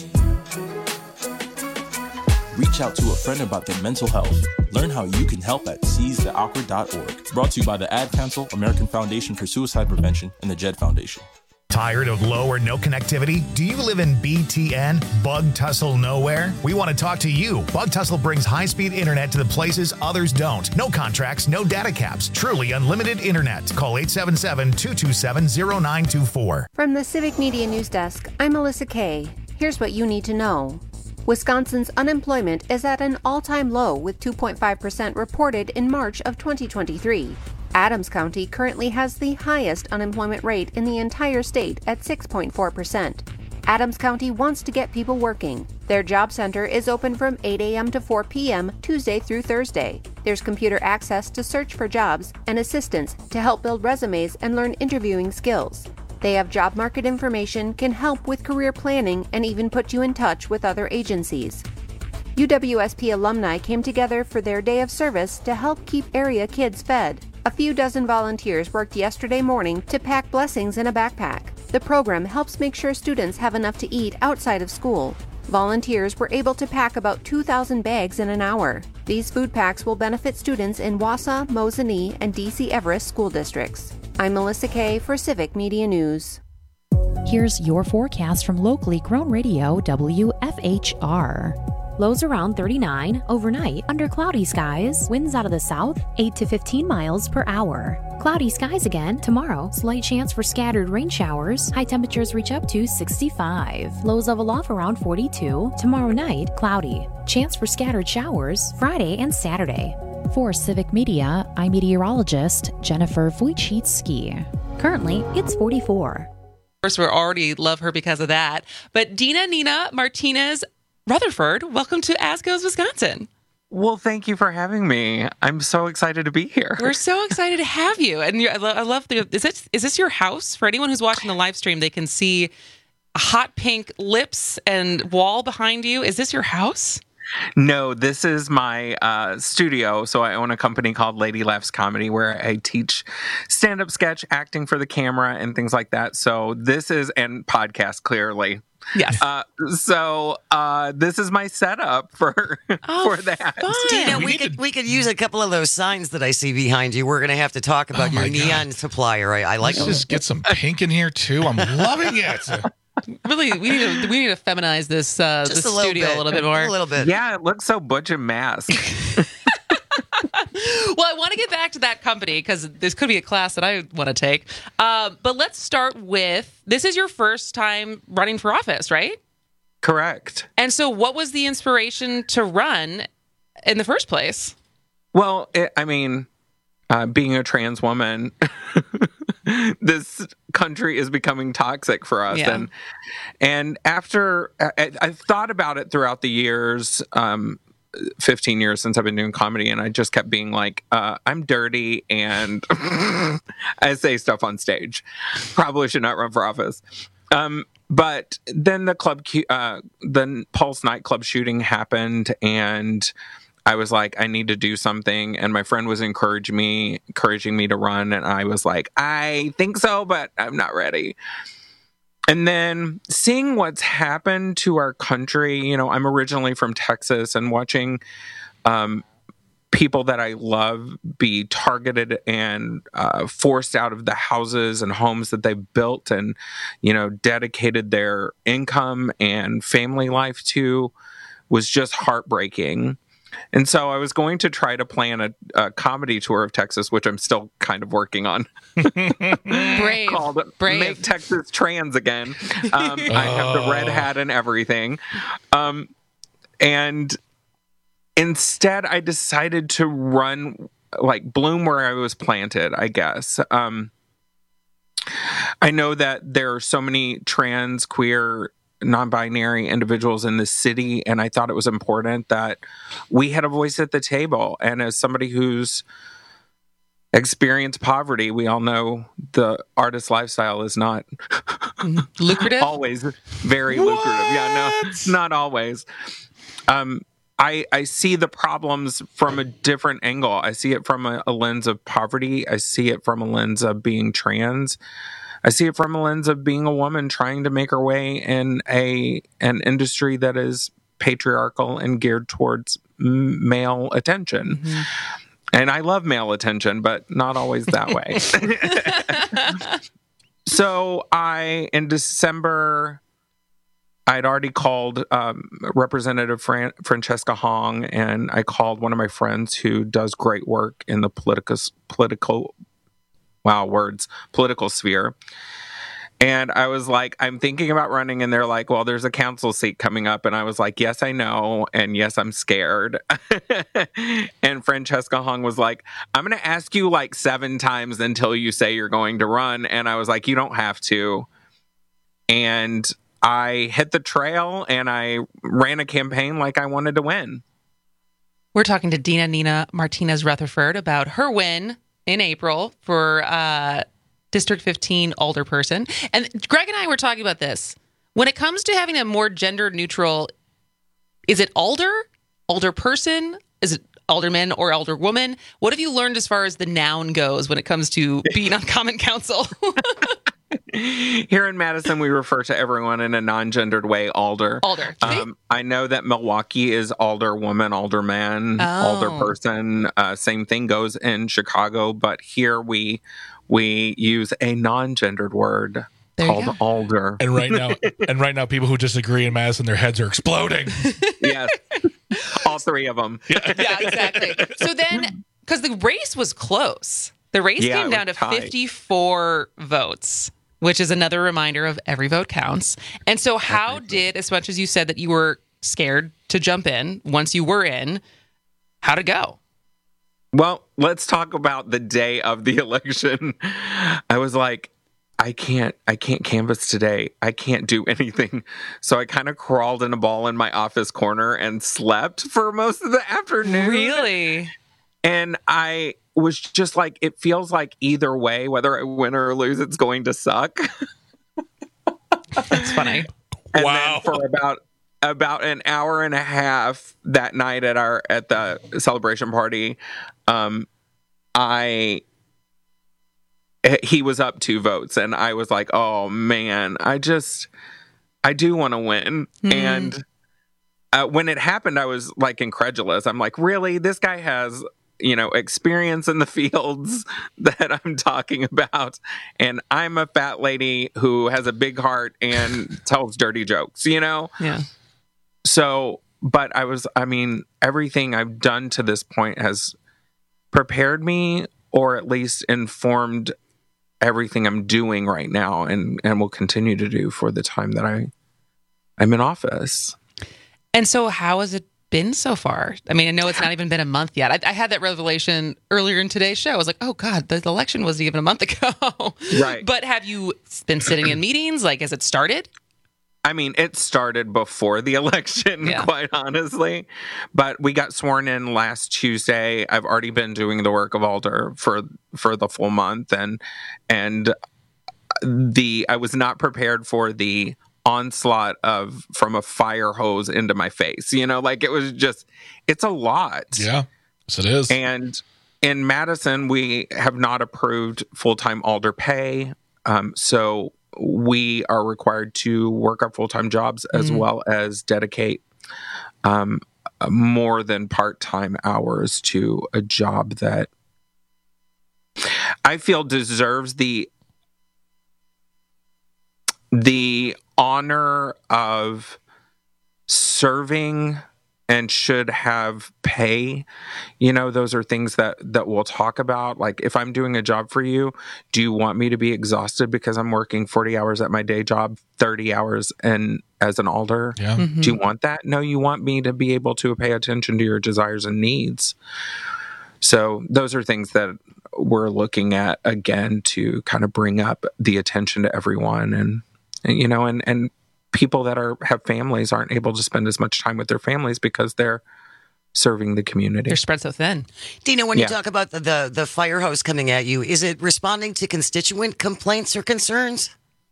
Reach out to a friend about their mental health. Learn how you can help at seize the awkward dot org. Brought to you by the Ad Council, American Foundation for Suicide Prevention, and the Jed Foundation. Tired of low or no connectivity? Do you live in B T N? Bug Tussle Nowhere? We want to talk to you. Bug Tussle brings high-speed internet to the places others don't. No contracts, no data caps. Truly unlimited internet. Call eight seven seven, two two seven, zero nine two four. From the Civic Media News Desk, I'm Melissa Kay. Here's what you need to know. Wisconsin's unemployment is at an all-time low with two point five percent reported in March of twenty twenty-three. Adams County currently has the highest unemployment rate in the entire state at six point four percent. Adams County wants to get people working. Their job center is open from eight a.m. to four p.m. Tuesday through Thursday. There's computer access to search for jobs and assistance to help build resumes and learn interviewing skills. They have job market information, can help with career planning, and even put you in touch with other agencies. U W S P alumni came together for their day of service to help keep area kids fed. A few dozen volunteers worked yesterday morning to pack blessings in a backpack. The program helps make sure students have enough to eat outside of school. Volunteers were able to pack about two thousand bags in an hour. These food packs will benefit students in Wausau, Mosinee, and D C Everest school districts. I'm Melissa Kay for Civic Media News. Here's your forecast from locally grown radio W F H R. Lows around thirty-nine, overnight, under cloudy skies, winds out of the south, eight to fifteen miles per hour. Cloudy skies again tomorrow, slight chance for scattered rain showers, high temperatures reach up to sixty-five. Lows level off around forty-two, tomorrow night, cloudy. Chance for scattered showers Friday and Saturday. For Civic Media, I'm meteorologist Jennifer Wojcicki. Currently, it's forty-four. Of course, we already love her because of that. But Dina Nina Martinez Rutherford, welcome to Asco's Wisconsin. Well, thank you for having me. I'm so excited to be here. We're so excited to have you. And I love, I love the, is this, is this your house? For anyone who's watching the live stream, they can see hot pink lips and wall behind you. Is this your house? No, this is my uh, studio. So I own a company called Lady Laughs Comedy where I teach stand-up sketch, acting for the camera, and things like that. So this is, and podcast, clearly. Yes. Uh, so uh, this is my setup for oh, for that. Dina, we, we could to... we could use a couple of those signs that I see behind you. We're going to have to talk about oh your neon God. supplier. I, I like. Let's just get some pink in here too. I'm loving it. Really, we need to we need to feminize this uh, the studio bit. a little bit more. A little bit. Yeah, it looks so butch and masked. Well, I want to get back to that company because this could be a class that I want to take. Uh, but let's start with, this is your first time running for office, right? Correct. And so what was the inspiration to run in the first place? Well, it, I mean, uh, being a trans woman, this country is becoming toxic for us. Yeah. And and after, I, I've thought about it throughout the years, um, fifteen years since I've been doing comedy, and I just kept being like, uh, I'm dirty and I say stuff on stage. Probably should not run for office. Um, but then the club, uh, the Pulse nightclub shooting happened, and I was like, I need to do something. And my friend was encouraging me, encouraging me to run, and I was like, I think so, but I'm not ready. And then seeing what's happened to our country, you know, I'm originally from Texas, and watching um, people that I love be targeted and uh, forced out of the houses and homes that they built and, you know, dedicated their income and family life to was just heartbreaking. And so I was going to try to plan a, a comedy tour of Texas, which I'm still kind of working on. Brave. Called Brave. Make Texas Trans Again. Um, oh. I have the red hat and everything. Um, and instead, I decided to run, like, bloom where I was planted, I guess. Um, I know that there are so many trans, queer, non-binary individuals in this city, and I thought it was important that we had a voice at the table. And as somebody who's experienced poverty, we all know the artist lifestyle is not lucrative, always very what? lucrative. Yeah, no, not always. Um, I, I see the problems from a different angle. I see it from a, a lens of poverty. I see it from a lens of being trans. I see it from a lens of being a woman trying to make her way in a an industry that is patriarchal and geared towards m- male attention. Mm-hmm. And I love male attention, but not always that way. So I, in December, I'd already called um, Representative Fran- Francesca Hong, and I called one of my friends who does great work in the political political Wow, words, political sphere. And I was like, I'm thinking about running. And they're like, well, there's a council seat coming up. And I was like, yes, I know. And yes, I'm scared. And Francesca Hong was like, I'm going to ask you like seven times until you say you're going to run. And I was like, you don't have to. And I hit the trail and I ran a campaign like I wanted to win. We're talking to Dina Nina Martinez Rutherford about her win in April for uh, District fifteen alderperson. And Greg and I were talking about this. When it comes to having a more gender neutral, is it alder, alderperson? Is it alderman or alderwoman? What have you learned as far as the noun goes when it comes to being on Common Council? Here in Madison, we refer to everyone in a non-gendered way, alder. Alder. Um, I know that Milwaukee is alderwoman, alderman, oh. alderperson. Uh, same thing goes in Chicago, but here we we use a non-gendered word there called alder. And right now, and right now, people who disagree in Madison, their heads are exploding. Yes, all three of them. Yeah, yeah exactly. So then, because the race was close, the race yeah, came down to tight. fifty-four votes. Which is another reminder of every vote counts. And so how did, as much as you said that you were scared to jump in, once you were in, how'd it go? Well, let's talk about the day of the election. I was like, I can't, I can't canvass today. I can't do anything. So I kind of crawled in a ball in my office corner and slept for most of the afternoon. Really? And I was just like, it feels like either way, whether I win or lose, it's going to suck. That's funny. And wow. then for about about an hour and a half that night at our at the celebration party, um, I he was up two votes, and I was like, "Oh man, I just I do want to win." Mm. And uh, when it happened, I was like incredulous. I'm like, "Really? This guy has, you know, experience in the fields that I'm talking about, and I'm a fat lady who has a big heart and tells dirty jokes, you know?" Yeah. So, but I was, I mean, everything I've done to this point has prepared me, or at least informed everything I'm doing right now, and, and will continue to do for the time that I, I'm in office. And so how has it been so far? I mean, I know it's not even been a month yet. I, I had that revelation earlier in today's show. I was like, oh God, the election wasn't even a month ago. Right. But have you been sitting in meetings? Like, has it started? I mean, it started before the election, Yeah. quite honestly. But we got sworn in last Tuesday. I've already been doing the work of Alder for for the full month, and and the I was not prepared for the onslaught of from a fire hose into my face. You know, like it was just, it's a lot. Yeah, yes it is. And in Madison, we have not approved full-time Alder pay. Um, so we are required to work our full-time jobs as mm. well as dedicate um, more than part-time hours to a job that I feel deserves the the honor of serving and should have pay. You know, those are things that, that we'll talk about. Like, if I'm doing a job for you, do you want me to be exhausted because I'm working forty hours at my day job, thirty hours and as an alder? Yeah. Mm-hmm. Do you want that? No, you want me to be able to pay attention to your desires and needs. So those are things that we're looking at again to kind of bring up the attention to everyone. And, and you know, and, and people that are have families aren't able to spend as much time with their families because they're serving the community. They're spread so thin. Dina, when Yeah. you talk about the, the, the fire hose coming at you, is it responding to constituent complaints or concerns?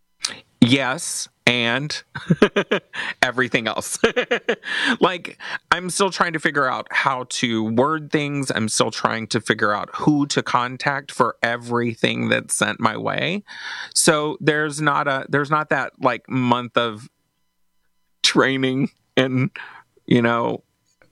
Yes, and everything else. Like, I'm still trying to figure out how to word things. I'm still trying to figure out who to contact for everything that's sent my way. So there's not a there's not that like month of training, and you know,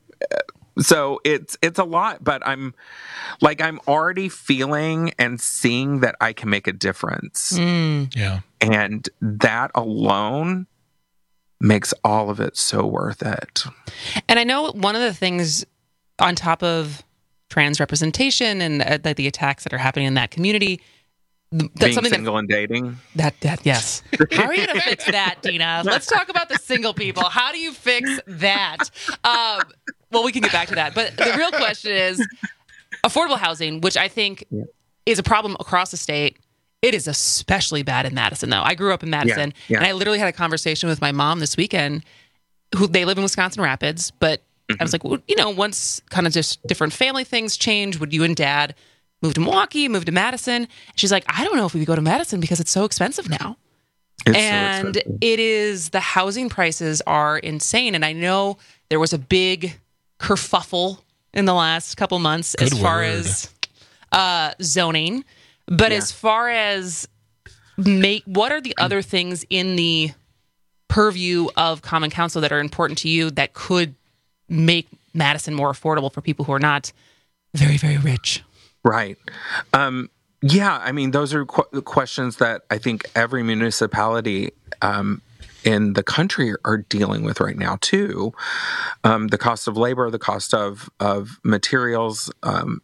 so it's it's a lot, but I'm like I'm already feeling and seeing that I can make a difference. Mm. Yeah. And that alone makes all of it so worth it. And I know one of the things on top of trans representation and uh, the, the attacks that are happening in that community, th- that's Being something single and dating. that, that, that yes. How are you going to fix that, Dina? Let's talk about the single people. How do you fix that? Um, well, we can get back to that. But the real question is affordable housing, which I think Yeah. is a problem across the state. It is especially bad in Madison, though. I grew up in Madison, Yeah, yeah. and I literally had a conversation with my mom this weekend. Who they live in Wisconsin Rapids, but Mm-hmm. I was like, well, you know, once kind of just different family things change, would you and Dad move to Milwaukee, move to Madison? She's like, I don't know if we would go to Madison because it's so expensive now. It's so and expensive. it is, the housing prices are insane. And I know there was a big kerfuffle in the last couple months Good as far word. as uh, zoning. But Yeah. as far as make, what are the other things in the purview of Common Council that are important to you that could make Madison more affordable for people who are not very, very rich? Right. Um, yeah, I mean, those are qu- questions that I think every municipality um, in the country are dealing with right now, too. Um, the cost of labor, the cost of, of materials um,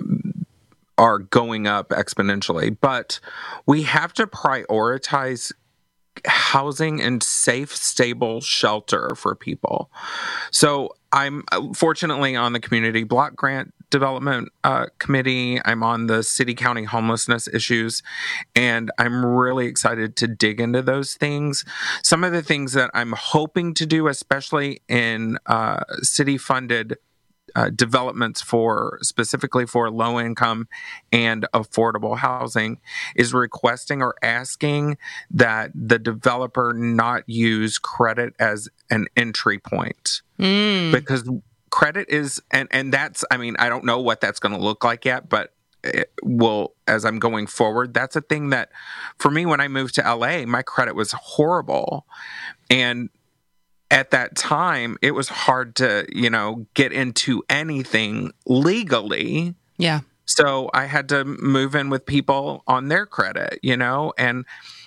are going up exponentially. But we have to prioritize housing and safe, stable shelter for people. So I'm fortunately on the community block grant development uh, committee. I'm on the city county homelessness issues, and I'm really excited to dig into those things. Some of the things that I'm hoping to do, especially in uh, city funded uh, developments for specifically for low income and affordable housing is requesting or asking that the developer not use credit as an entry point. Mm. Because credit is, and, and that's, I mean, I don't know what that's going to look like yet, but it will, as I'm going forward, that's a thing that for me, when I moved to L A, my credit was horrible. And at that time, it was hard to, you know, get into anything legally. Yeah. So I had to move in with people on their credit, you know, and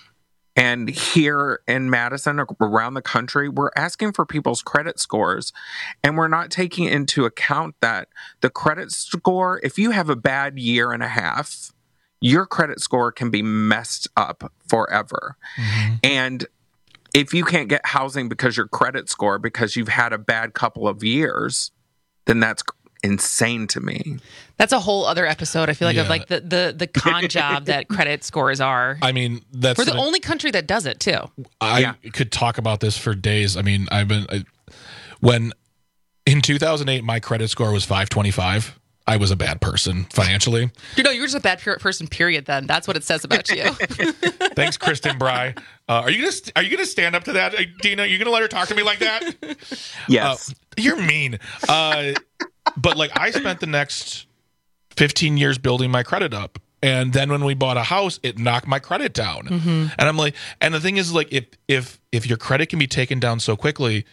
And here in Madison, around the country, we're asking for people's credit scores, and we're not taking into account that the credit score, if you have a bad year and a half, your credit score can be messed up forever. Mm-hmm. And if you can't get housing because your credit score, because you've had a bad couple of years, then that's insane to me. That's a whole other episode. I feel like Yeah. of like the the the con job that credit scores are. I mean, that's We're the an- only country that does it too. I Yeah. could talk about this for days. I mean, I've been I, when in two thousand eight my credit score was five twenty-five. I was a bad person financially. Dude, no, you're just a bad per- person. Period. Then that's what it says about you. Thanks, Kristen Bry. Uh, are you gonna st- are you gonna stand up to that, uh, Dina? You gonna let her talk to me like that? Yes. Uh, you're mean. Uh, but like, I spent the next fifteen years building my credit up. And then when we bought a house, it knocked my credit down. Mm-hmm. And I'm like, and the thing is, like, if if if your credit can be taken down so quickly,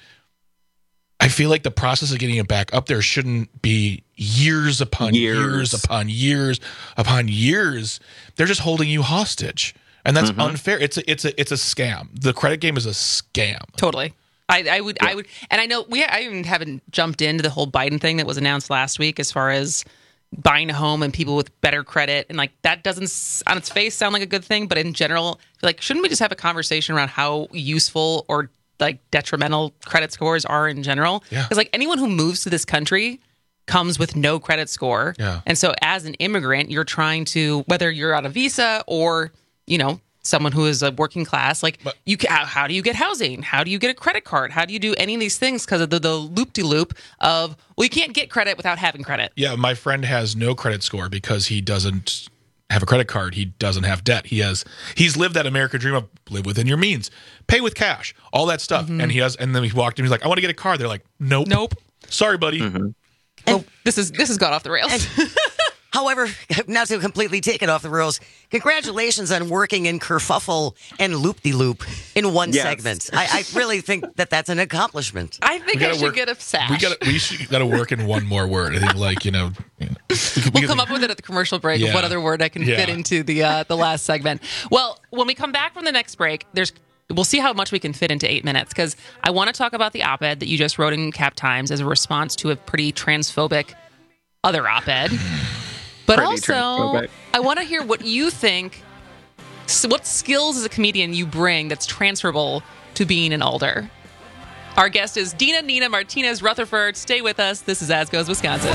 I feel like the process of getting it back up there shouldn't be years upon years, years upon years upon years. They're just holding you hostage, and that's Mm-hmm. unfair. It's a, it's a it's a scam. The credit game is a scam. Totally. I, I would, I would, and I know we, I even haven't jumped into the whole Biden thing that was announced last week as far as buying a home and people with better credit, and like that doesn't, s- on its face, sound like a good thing, but in general, I feel like shouldn't we just have a conversation around how useful or like detrimental credit scores are in general? Yeah. Because like anyone who moves to this country comes with no credit score, Yeah. and so as an immigrant, you're trying to, whether you're on a visa or you know. Someone who is a working class, like you, ca- how do you get housing? How do you get a credit card? How do you do any of these things? Because of the, the loop-de-loop of, well, you can't get credit without having credit. Yeah, my friend has no credit score because he doesn't have a credit card. He doesn't have debt. He has he's lived that American dream of live within your means, pay with cash, all that stuff. Mm-hmm. And he has, and then he walked in. He's like, I want to get a car. They're like, nope, nope, sorry, buddy. Mm-hmm. Well, this is this has got off the rails. However, not to completely take it off the rails, congratulations on working in kerfuffle and loop-de-loop in one Yes. segment. I, I really think that that's an accomplishment. I think We I gotta should work- get a sash. We got we should got to work in one more word. I think, like you know, you know we could- we We'll could- come up with it at the commercial break. Yeah. Of what other word I can Yeah. fit into the uh, the last segment? Well, when we come back from the next break, there's we'll see how much we can fit into eight minutes because I want to talk about the op-ed that you just wrote in Cap Times as a response to a pretty transphobic other op-ed. But Pretty also, transphobic. I want to hear what you think. So what skills as a comedian you bring that's transferable to being an alder? Our guest is Dina Nina Martinez Rutherford. Stay with us. This is As Goes Wisconsin.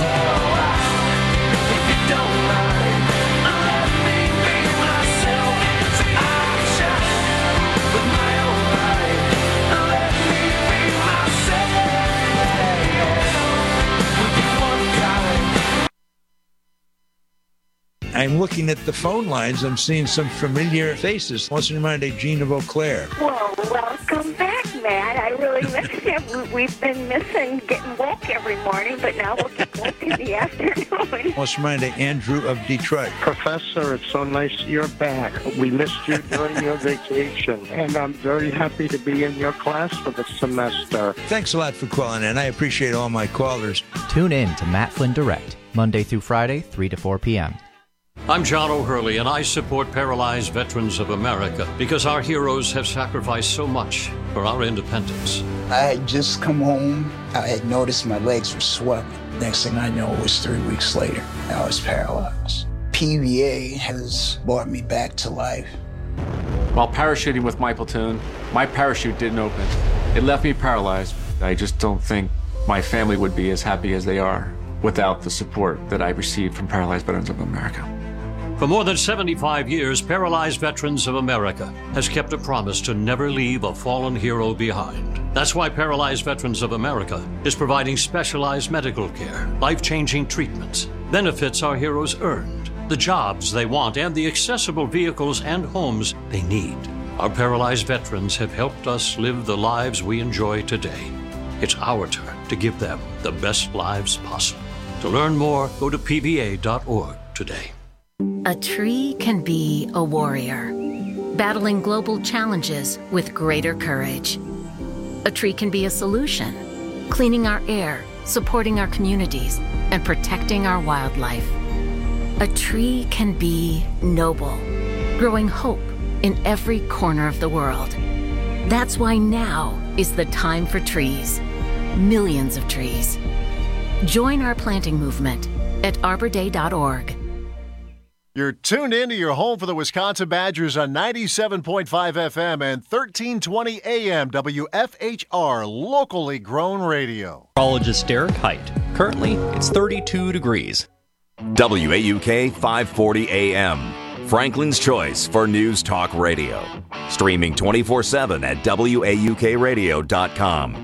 I'm looking at the phone lines. I'm seeing some familiar faces. What's in mind of Gene of Eau Claire? Well, welcome back, Matt. I really miss you. We- We've been missing getting woke every morning, but now we'll get woke in the afternoon. What's in mind of Andrew of Detroit? Professor, it's so nice you're back. We missed you during your vacation, and I'm very happy to be in your class for the semester. Thanks a lot for calling in. I appreciate all my callers. Tune in to Matt Flynn Direct, Monday through Friday, three to four p.m. I'm John O'Hurley, and I support Paralyzed Veterans of America because our heroes have sacrificed so much for our independence. I had just come home. I had noticed my legs were swelling. Next thing I know, it was three weeks later. I was paralyzed. P V A has brought me back to life. While parachuting with my platoon, my parachute didn't open. It left me paralyzed. I just don't think my family would be as happy as they are without the support that I received from Paralyzed Veterans of America. For more than seventy-five years, Paralyzed Veterans of America has kept a promise to never leave a fallen hero behind. That's why Paralyzed Veterans of America is providing specialized medical care, life-changing treatments, benefits our heroes earned, the jobs they want, and the accessible vehicles and homes they need. Our paralyzed veterans have helped us live the lives we enjoy today. It's our turn to give them the best lives possible. To learn more, go to P V A dot org today. A tree can be a warrior, battling global challenges with greater courage. A tree can be a solution, cleaning our air, supporting our communities, and protecting our wildlife. A tree can be noble, growing hope in every corner of the world. That's why now is the time for trees. Millions of trees. Join our planting movement at arbor day dot org. You're tuned in to your home for the Wisconsin Badgers on ninety-seven point five F M and thirteen twenty A M W F H R, locally grown radio. Meteorologist Derek Height. Currently, it's thirty-two degrees. W A U K five forty A M, Franklin's choice for news talk radio. Streaming twenty-four seven at W A U K radio dot com.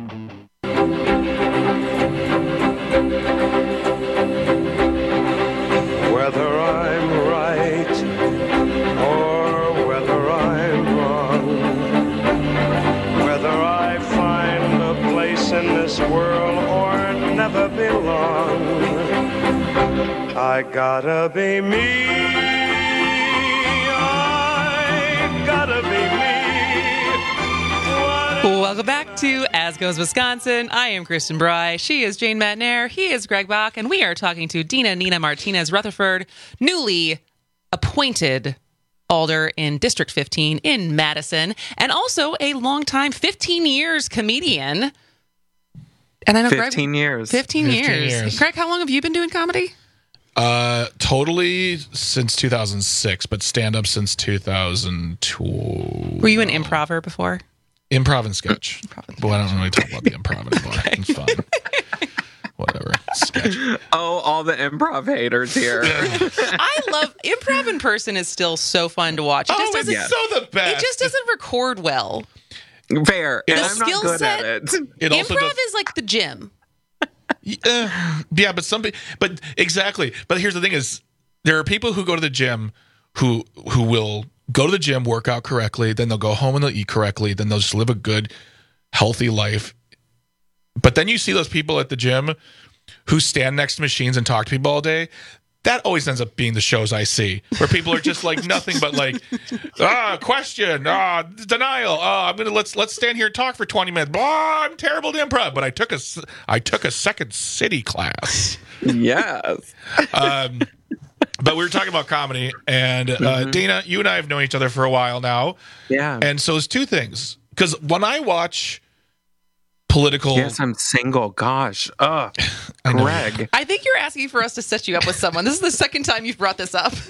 Whether I'm right or whether I'm wrong, whether I find a place in this world or never belong, I gotta be me. I gotta be me. Welcome back to As Goes Wisconsin. I am Kristen Bry. She is Jane Matnair. He is Greg Bach. And we are talking to Dina Nina Martinez Rutherford, newly appointed alder in District fifteen in Madison, and also a longtime fifteen years comedian. And I know fifteen Greg, years. fifteen, fifteen years. years. Greg, how long have you been doing comedy? Uh, totally since two thousand six, but stand-up since two thousand two. Were you an improver before? Improv and sketch. Improv and sketch. Well, I don't really talk about the improv anymore. Okay. It's fun. Whatever. Sketch. Oh, all the improv haters here. I love improv in person is still so fun to watch. It just oh, it's doesn't, so the best. It just doesn't record well. Fair. The And I'm skill not good set, at it. It also improv does- is like the gym. Uh, yeah, but some, pe- but exactly. But here's the thing: is there are people who go to the gym who who will go to the gym, work out correctly, then they'll go home and they'll eat correctly, then they'll just live a good, healthy life. But then you see those people at the gym who stand next to machines and talk to people all day. That always ends up being the shows I see, where people are just like nothing but like, ah, question, ah, denial. Ah, I'm gonna let's let's stand here and talk for twenty minutes. Blah, I'm terrible to improv, but I took a I took a second city class. Yes. Um, but we were talking about comedy, and uh, mm-hmm. Dana, you and I have known each other for a while now. Yeah. And so it's two things, because when I watch political, yes, I'm single. Gosh, ugh, Greg. I think you're asking for us to set you up with someone. This is the second time you've brought this up.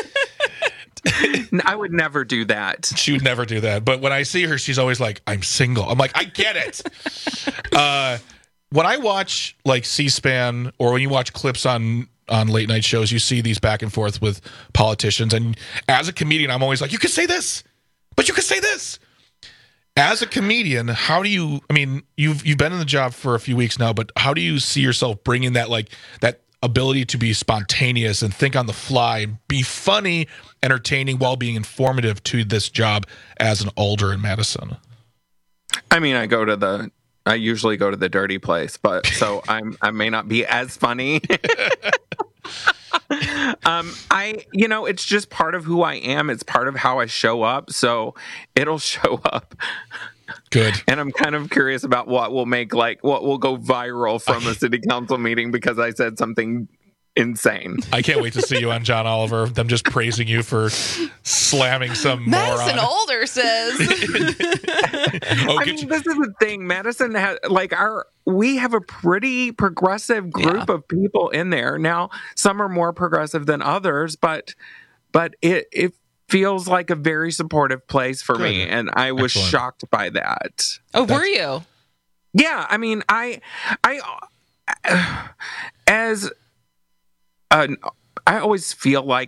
I would never do that. She would never do that. But when I see her, she's always like, I'm single. I'm like, I get it. uh, when I watch like C-SPAN, or when you watch clips on on late night shows, you see these back and forth with politicians. And as a comedian, I'm always like, you could say this, but you could say this. As a comedian, how do you, I mean, you've you've been in the job for a few weeks now, but how do you see yourself bringing that, like, that ability to be spontaneous and think on the fly and be funny, entertaining, while being informative to this job as an alder in Madison? I mean, I go to the, I usually go to the dirty place, but so I'm, I may not be as funny. um, I, you know, it's just part of who I am. It's part of how I show up. So it'll show up. Good. And I'm kind of curious about what will make, like, what will go viral from a city council meeting because I said something insane. I can't wait to see you on John Oliver. Them just praising you for slamming some Madison moron. Older says. oh, I mean, you- this is the thing. Madison has, like, our, we have a pretty progressive group Yeah. of people in there. Now, some are more progressive than others, but but it it feels like a very supportive place for Good. me, and I was Excellent. shocked by that. Oh, were you? Yeah, I mean, I I uh, as uh, I always feel like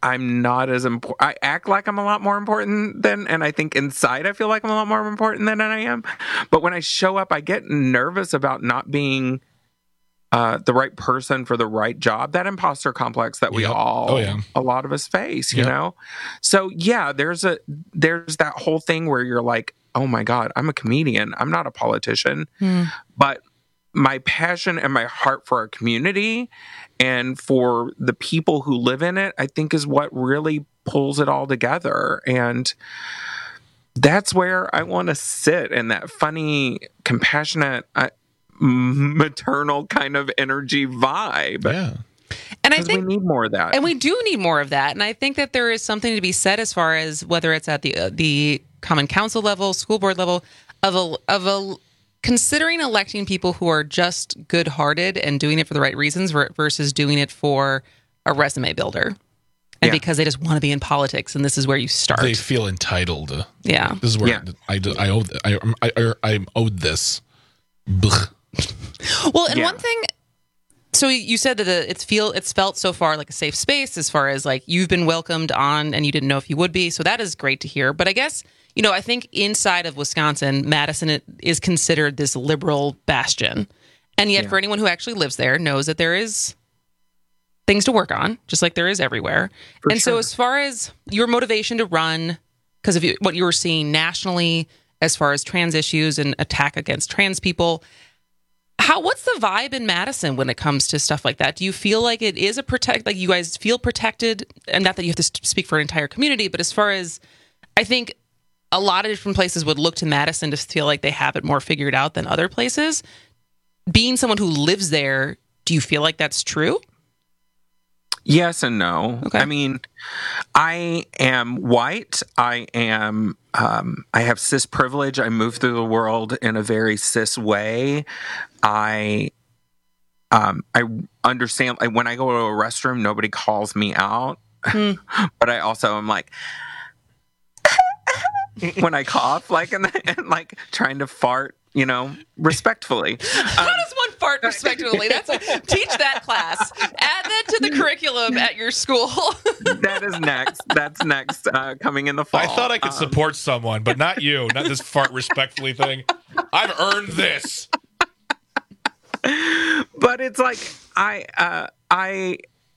I'm not as important. I act like I'm a lot more important than, and I think inside I feel like I'm a lot more important than I am. But when I show up, I get nervous about not being uh, the right person for the right job. That imposter complex that we Yep. all, Oh, yeah. a lot of us face, you Yep. know? So yeah, there's a, there's that whole thing where you're like, oh my God, I'm a comedian. I'm not a politician. Hmm. But my passion and my heart for our community and for the people who live in it, I think is what really pulls it all together. And that's where I want to sit, in that funny, compassionate, uh, maternal kind of energy vibe. Yeah. And I 'Cause think we need more of that. And we do need more of that. And I think that there is something to be said as far as whether it's at the uh, the common council level, school board level, of a of a considering electing people who are just good-hearted and doing it for the right reasons ver- versus doing it for a resume builder. And Yeah. because they just want to be in politics, and this is where you start. They feel entitled. Yeah. This is where Yeah. I, I, owe, I, I, I'm owed this. Blech. Well, and Yeah. one thing, so you said that the, it's feel it's felt so far like a safe space, as far as like you've been welcomed on, and you didn't know if you would be. So that is great to hear. But I guess, you know, I think inside of Wisconsin, Madison is considered this liberal bastion, and yet Yeah. for anyone who actually lives there, knows that there is things to work on, just like there is everywhere. For and so, sure. as far as your motivation to run, because of you, what you were seeing nationally as far as trans issues and attack against trans people. How what's the vibe in Madison when it comes to stuff like that? Do you feel like it is a protect, like you guys feel protected, and not that you have to speak for an entire community, but as far as I think a lot of different places would look to Madison to feel like they have it more figured out than other places. Being someone who lives there, do you feel like that's true? Yes and no. Okay. I mean, I am white. I am, um, I have cis privilege. I move through the world in a very cis way. I, um, I understand, like, when I go to a restroom, nobody calls me out. Mm. But I also am like, when I cough, like, and, and like trying to fart, you know, respectfully. How does one fart respectfully? That's a, teach that class. Add that to the curriculum at your school. That is next. That's next, uh, coming in the fall. I thought I could Um, support someone, but not you. Not this fart respectfully thing. I've earned this. But it's like I, uh, I.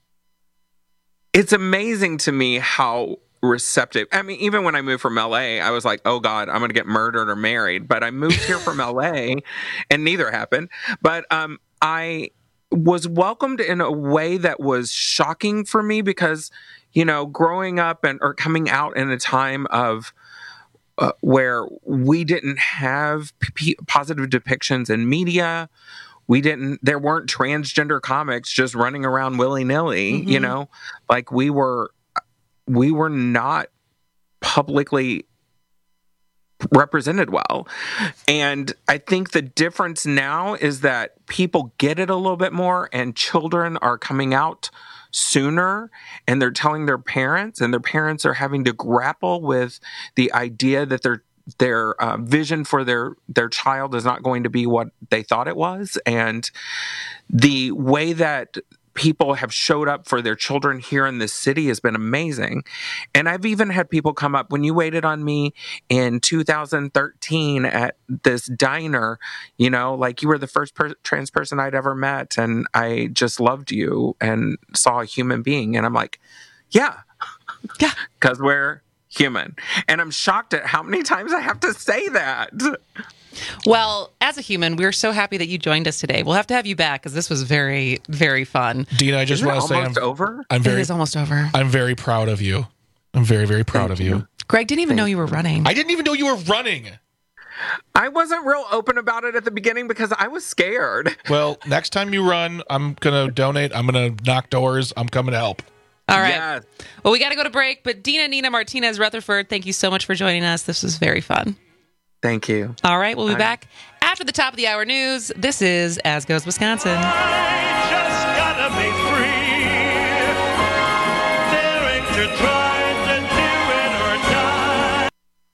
It's amazing to me how receptive. I mean, even when I moved from L A, I was like, "Oh God, I'm going to get murdered or married." But I moved here from L A, and neither happened. But um, I was welcomed in a way that was shocking for me because, you know, growing up and or coming out in a time of uh, where we didn't have p- positive depictions in media. We didn't, there weren't transgender comics just running around willy nilly, Mm-hmm. you know, like we were, we were not publicly represented well. And I think the difference now is that people get it a little bit more, and children are coming out sooner, and they're telling their parents, and their parents are having to grapple with the idea that their their uh, vision for their their child is not going to be what they thought it was. And the way that people have showed up for their children here in this city has been amazing. And I've even had people come up, when you waited on me in two thousand thirteen at this diner, you know, like you were the first per- trans person I'd ever met, and I just loved you and saw a human being. And I'm like, yeah, yeah, because we're human. And I'm shocked at how many times I have to say that. Well, as a human, we're so happy that you joined us today. We'll have to have you back because this was very, very fun. Dina, I just Isn't it want to say almost I'm over? I'm very It is almost over. I'm very proud of you. I'm very, very proud Thank of you. you. Greg didn't even know you were running. I didn't even know you were running. I wasn't real open about it at the beginning because I was scared. Well, next time you run, I'm going to donate. I'm going to knock doors. I'm coming to help. All right. Yes. Well, we got to go to break, but Dina Nina Martinez Rutherford, thank you so much for joining us. This was very fun. Thank you. All right. We'll be Bye. back after the top of the hour news. This is As Goes Wisconsin. I just gotta be free. Daring to try to do it or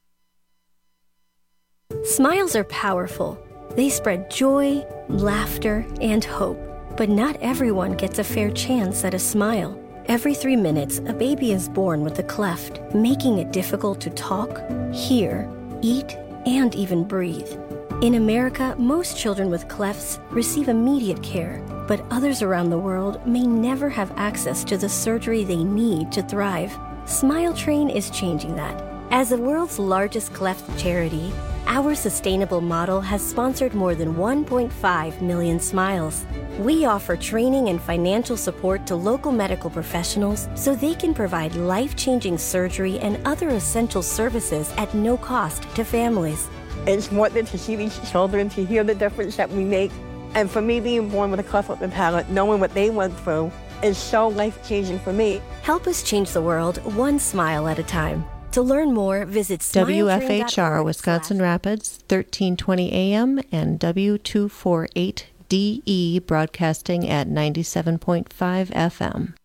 die. Smiles are powerful. They spread joy, laughter, and hope. But not everyone gets a fair chance at a smile. Every three minutes, a baby is born with a cleft, making it difficult to talk, hear, eat, and even breathe. In America, most children with clefts receive immediate care, but others around the world may never have access to the surgery they need to thrive. Smile Train is changing that. As the world's largest cleft charity, our sustainable model has sponsored more than one point five million smiles. We offer training and financial support to local medical professionals so they can provide life-changing surgery and other essential services at no cost to families. It's wonderful to see these children, to hear the difference that we make. And for me, being born with a cleft lip and palate, knowing what they went through, is so life-changing for me. Help us change the world one smile at a time. To learn more, visit W F H R Wisconsin Rapids, thirteen twenty A M and W two forty-eight D E broadcasting at ninety-seven point five F M.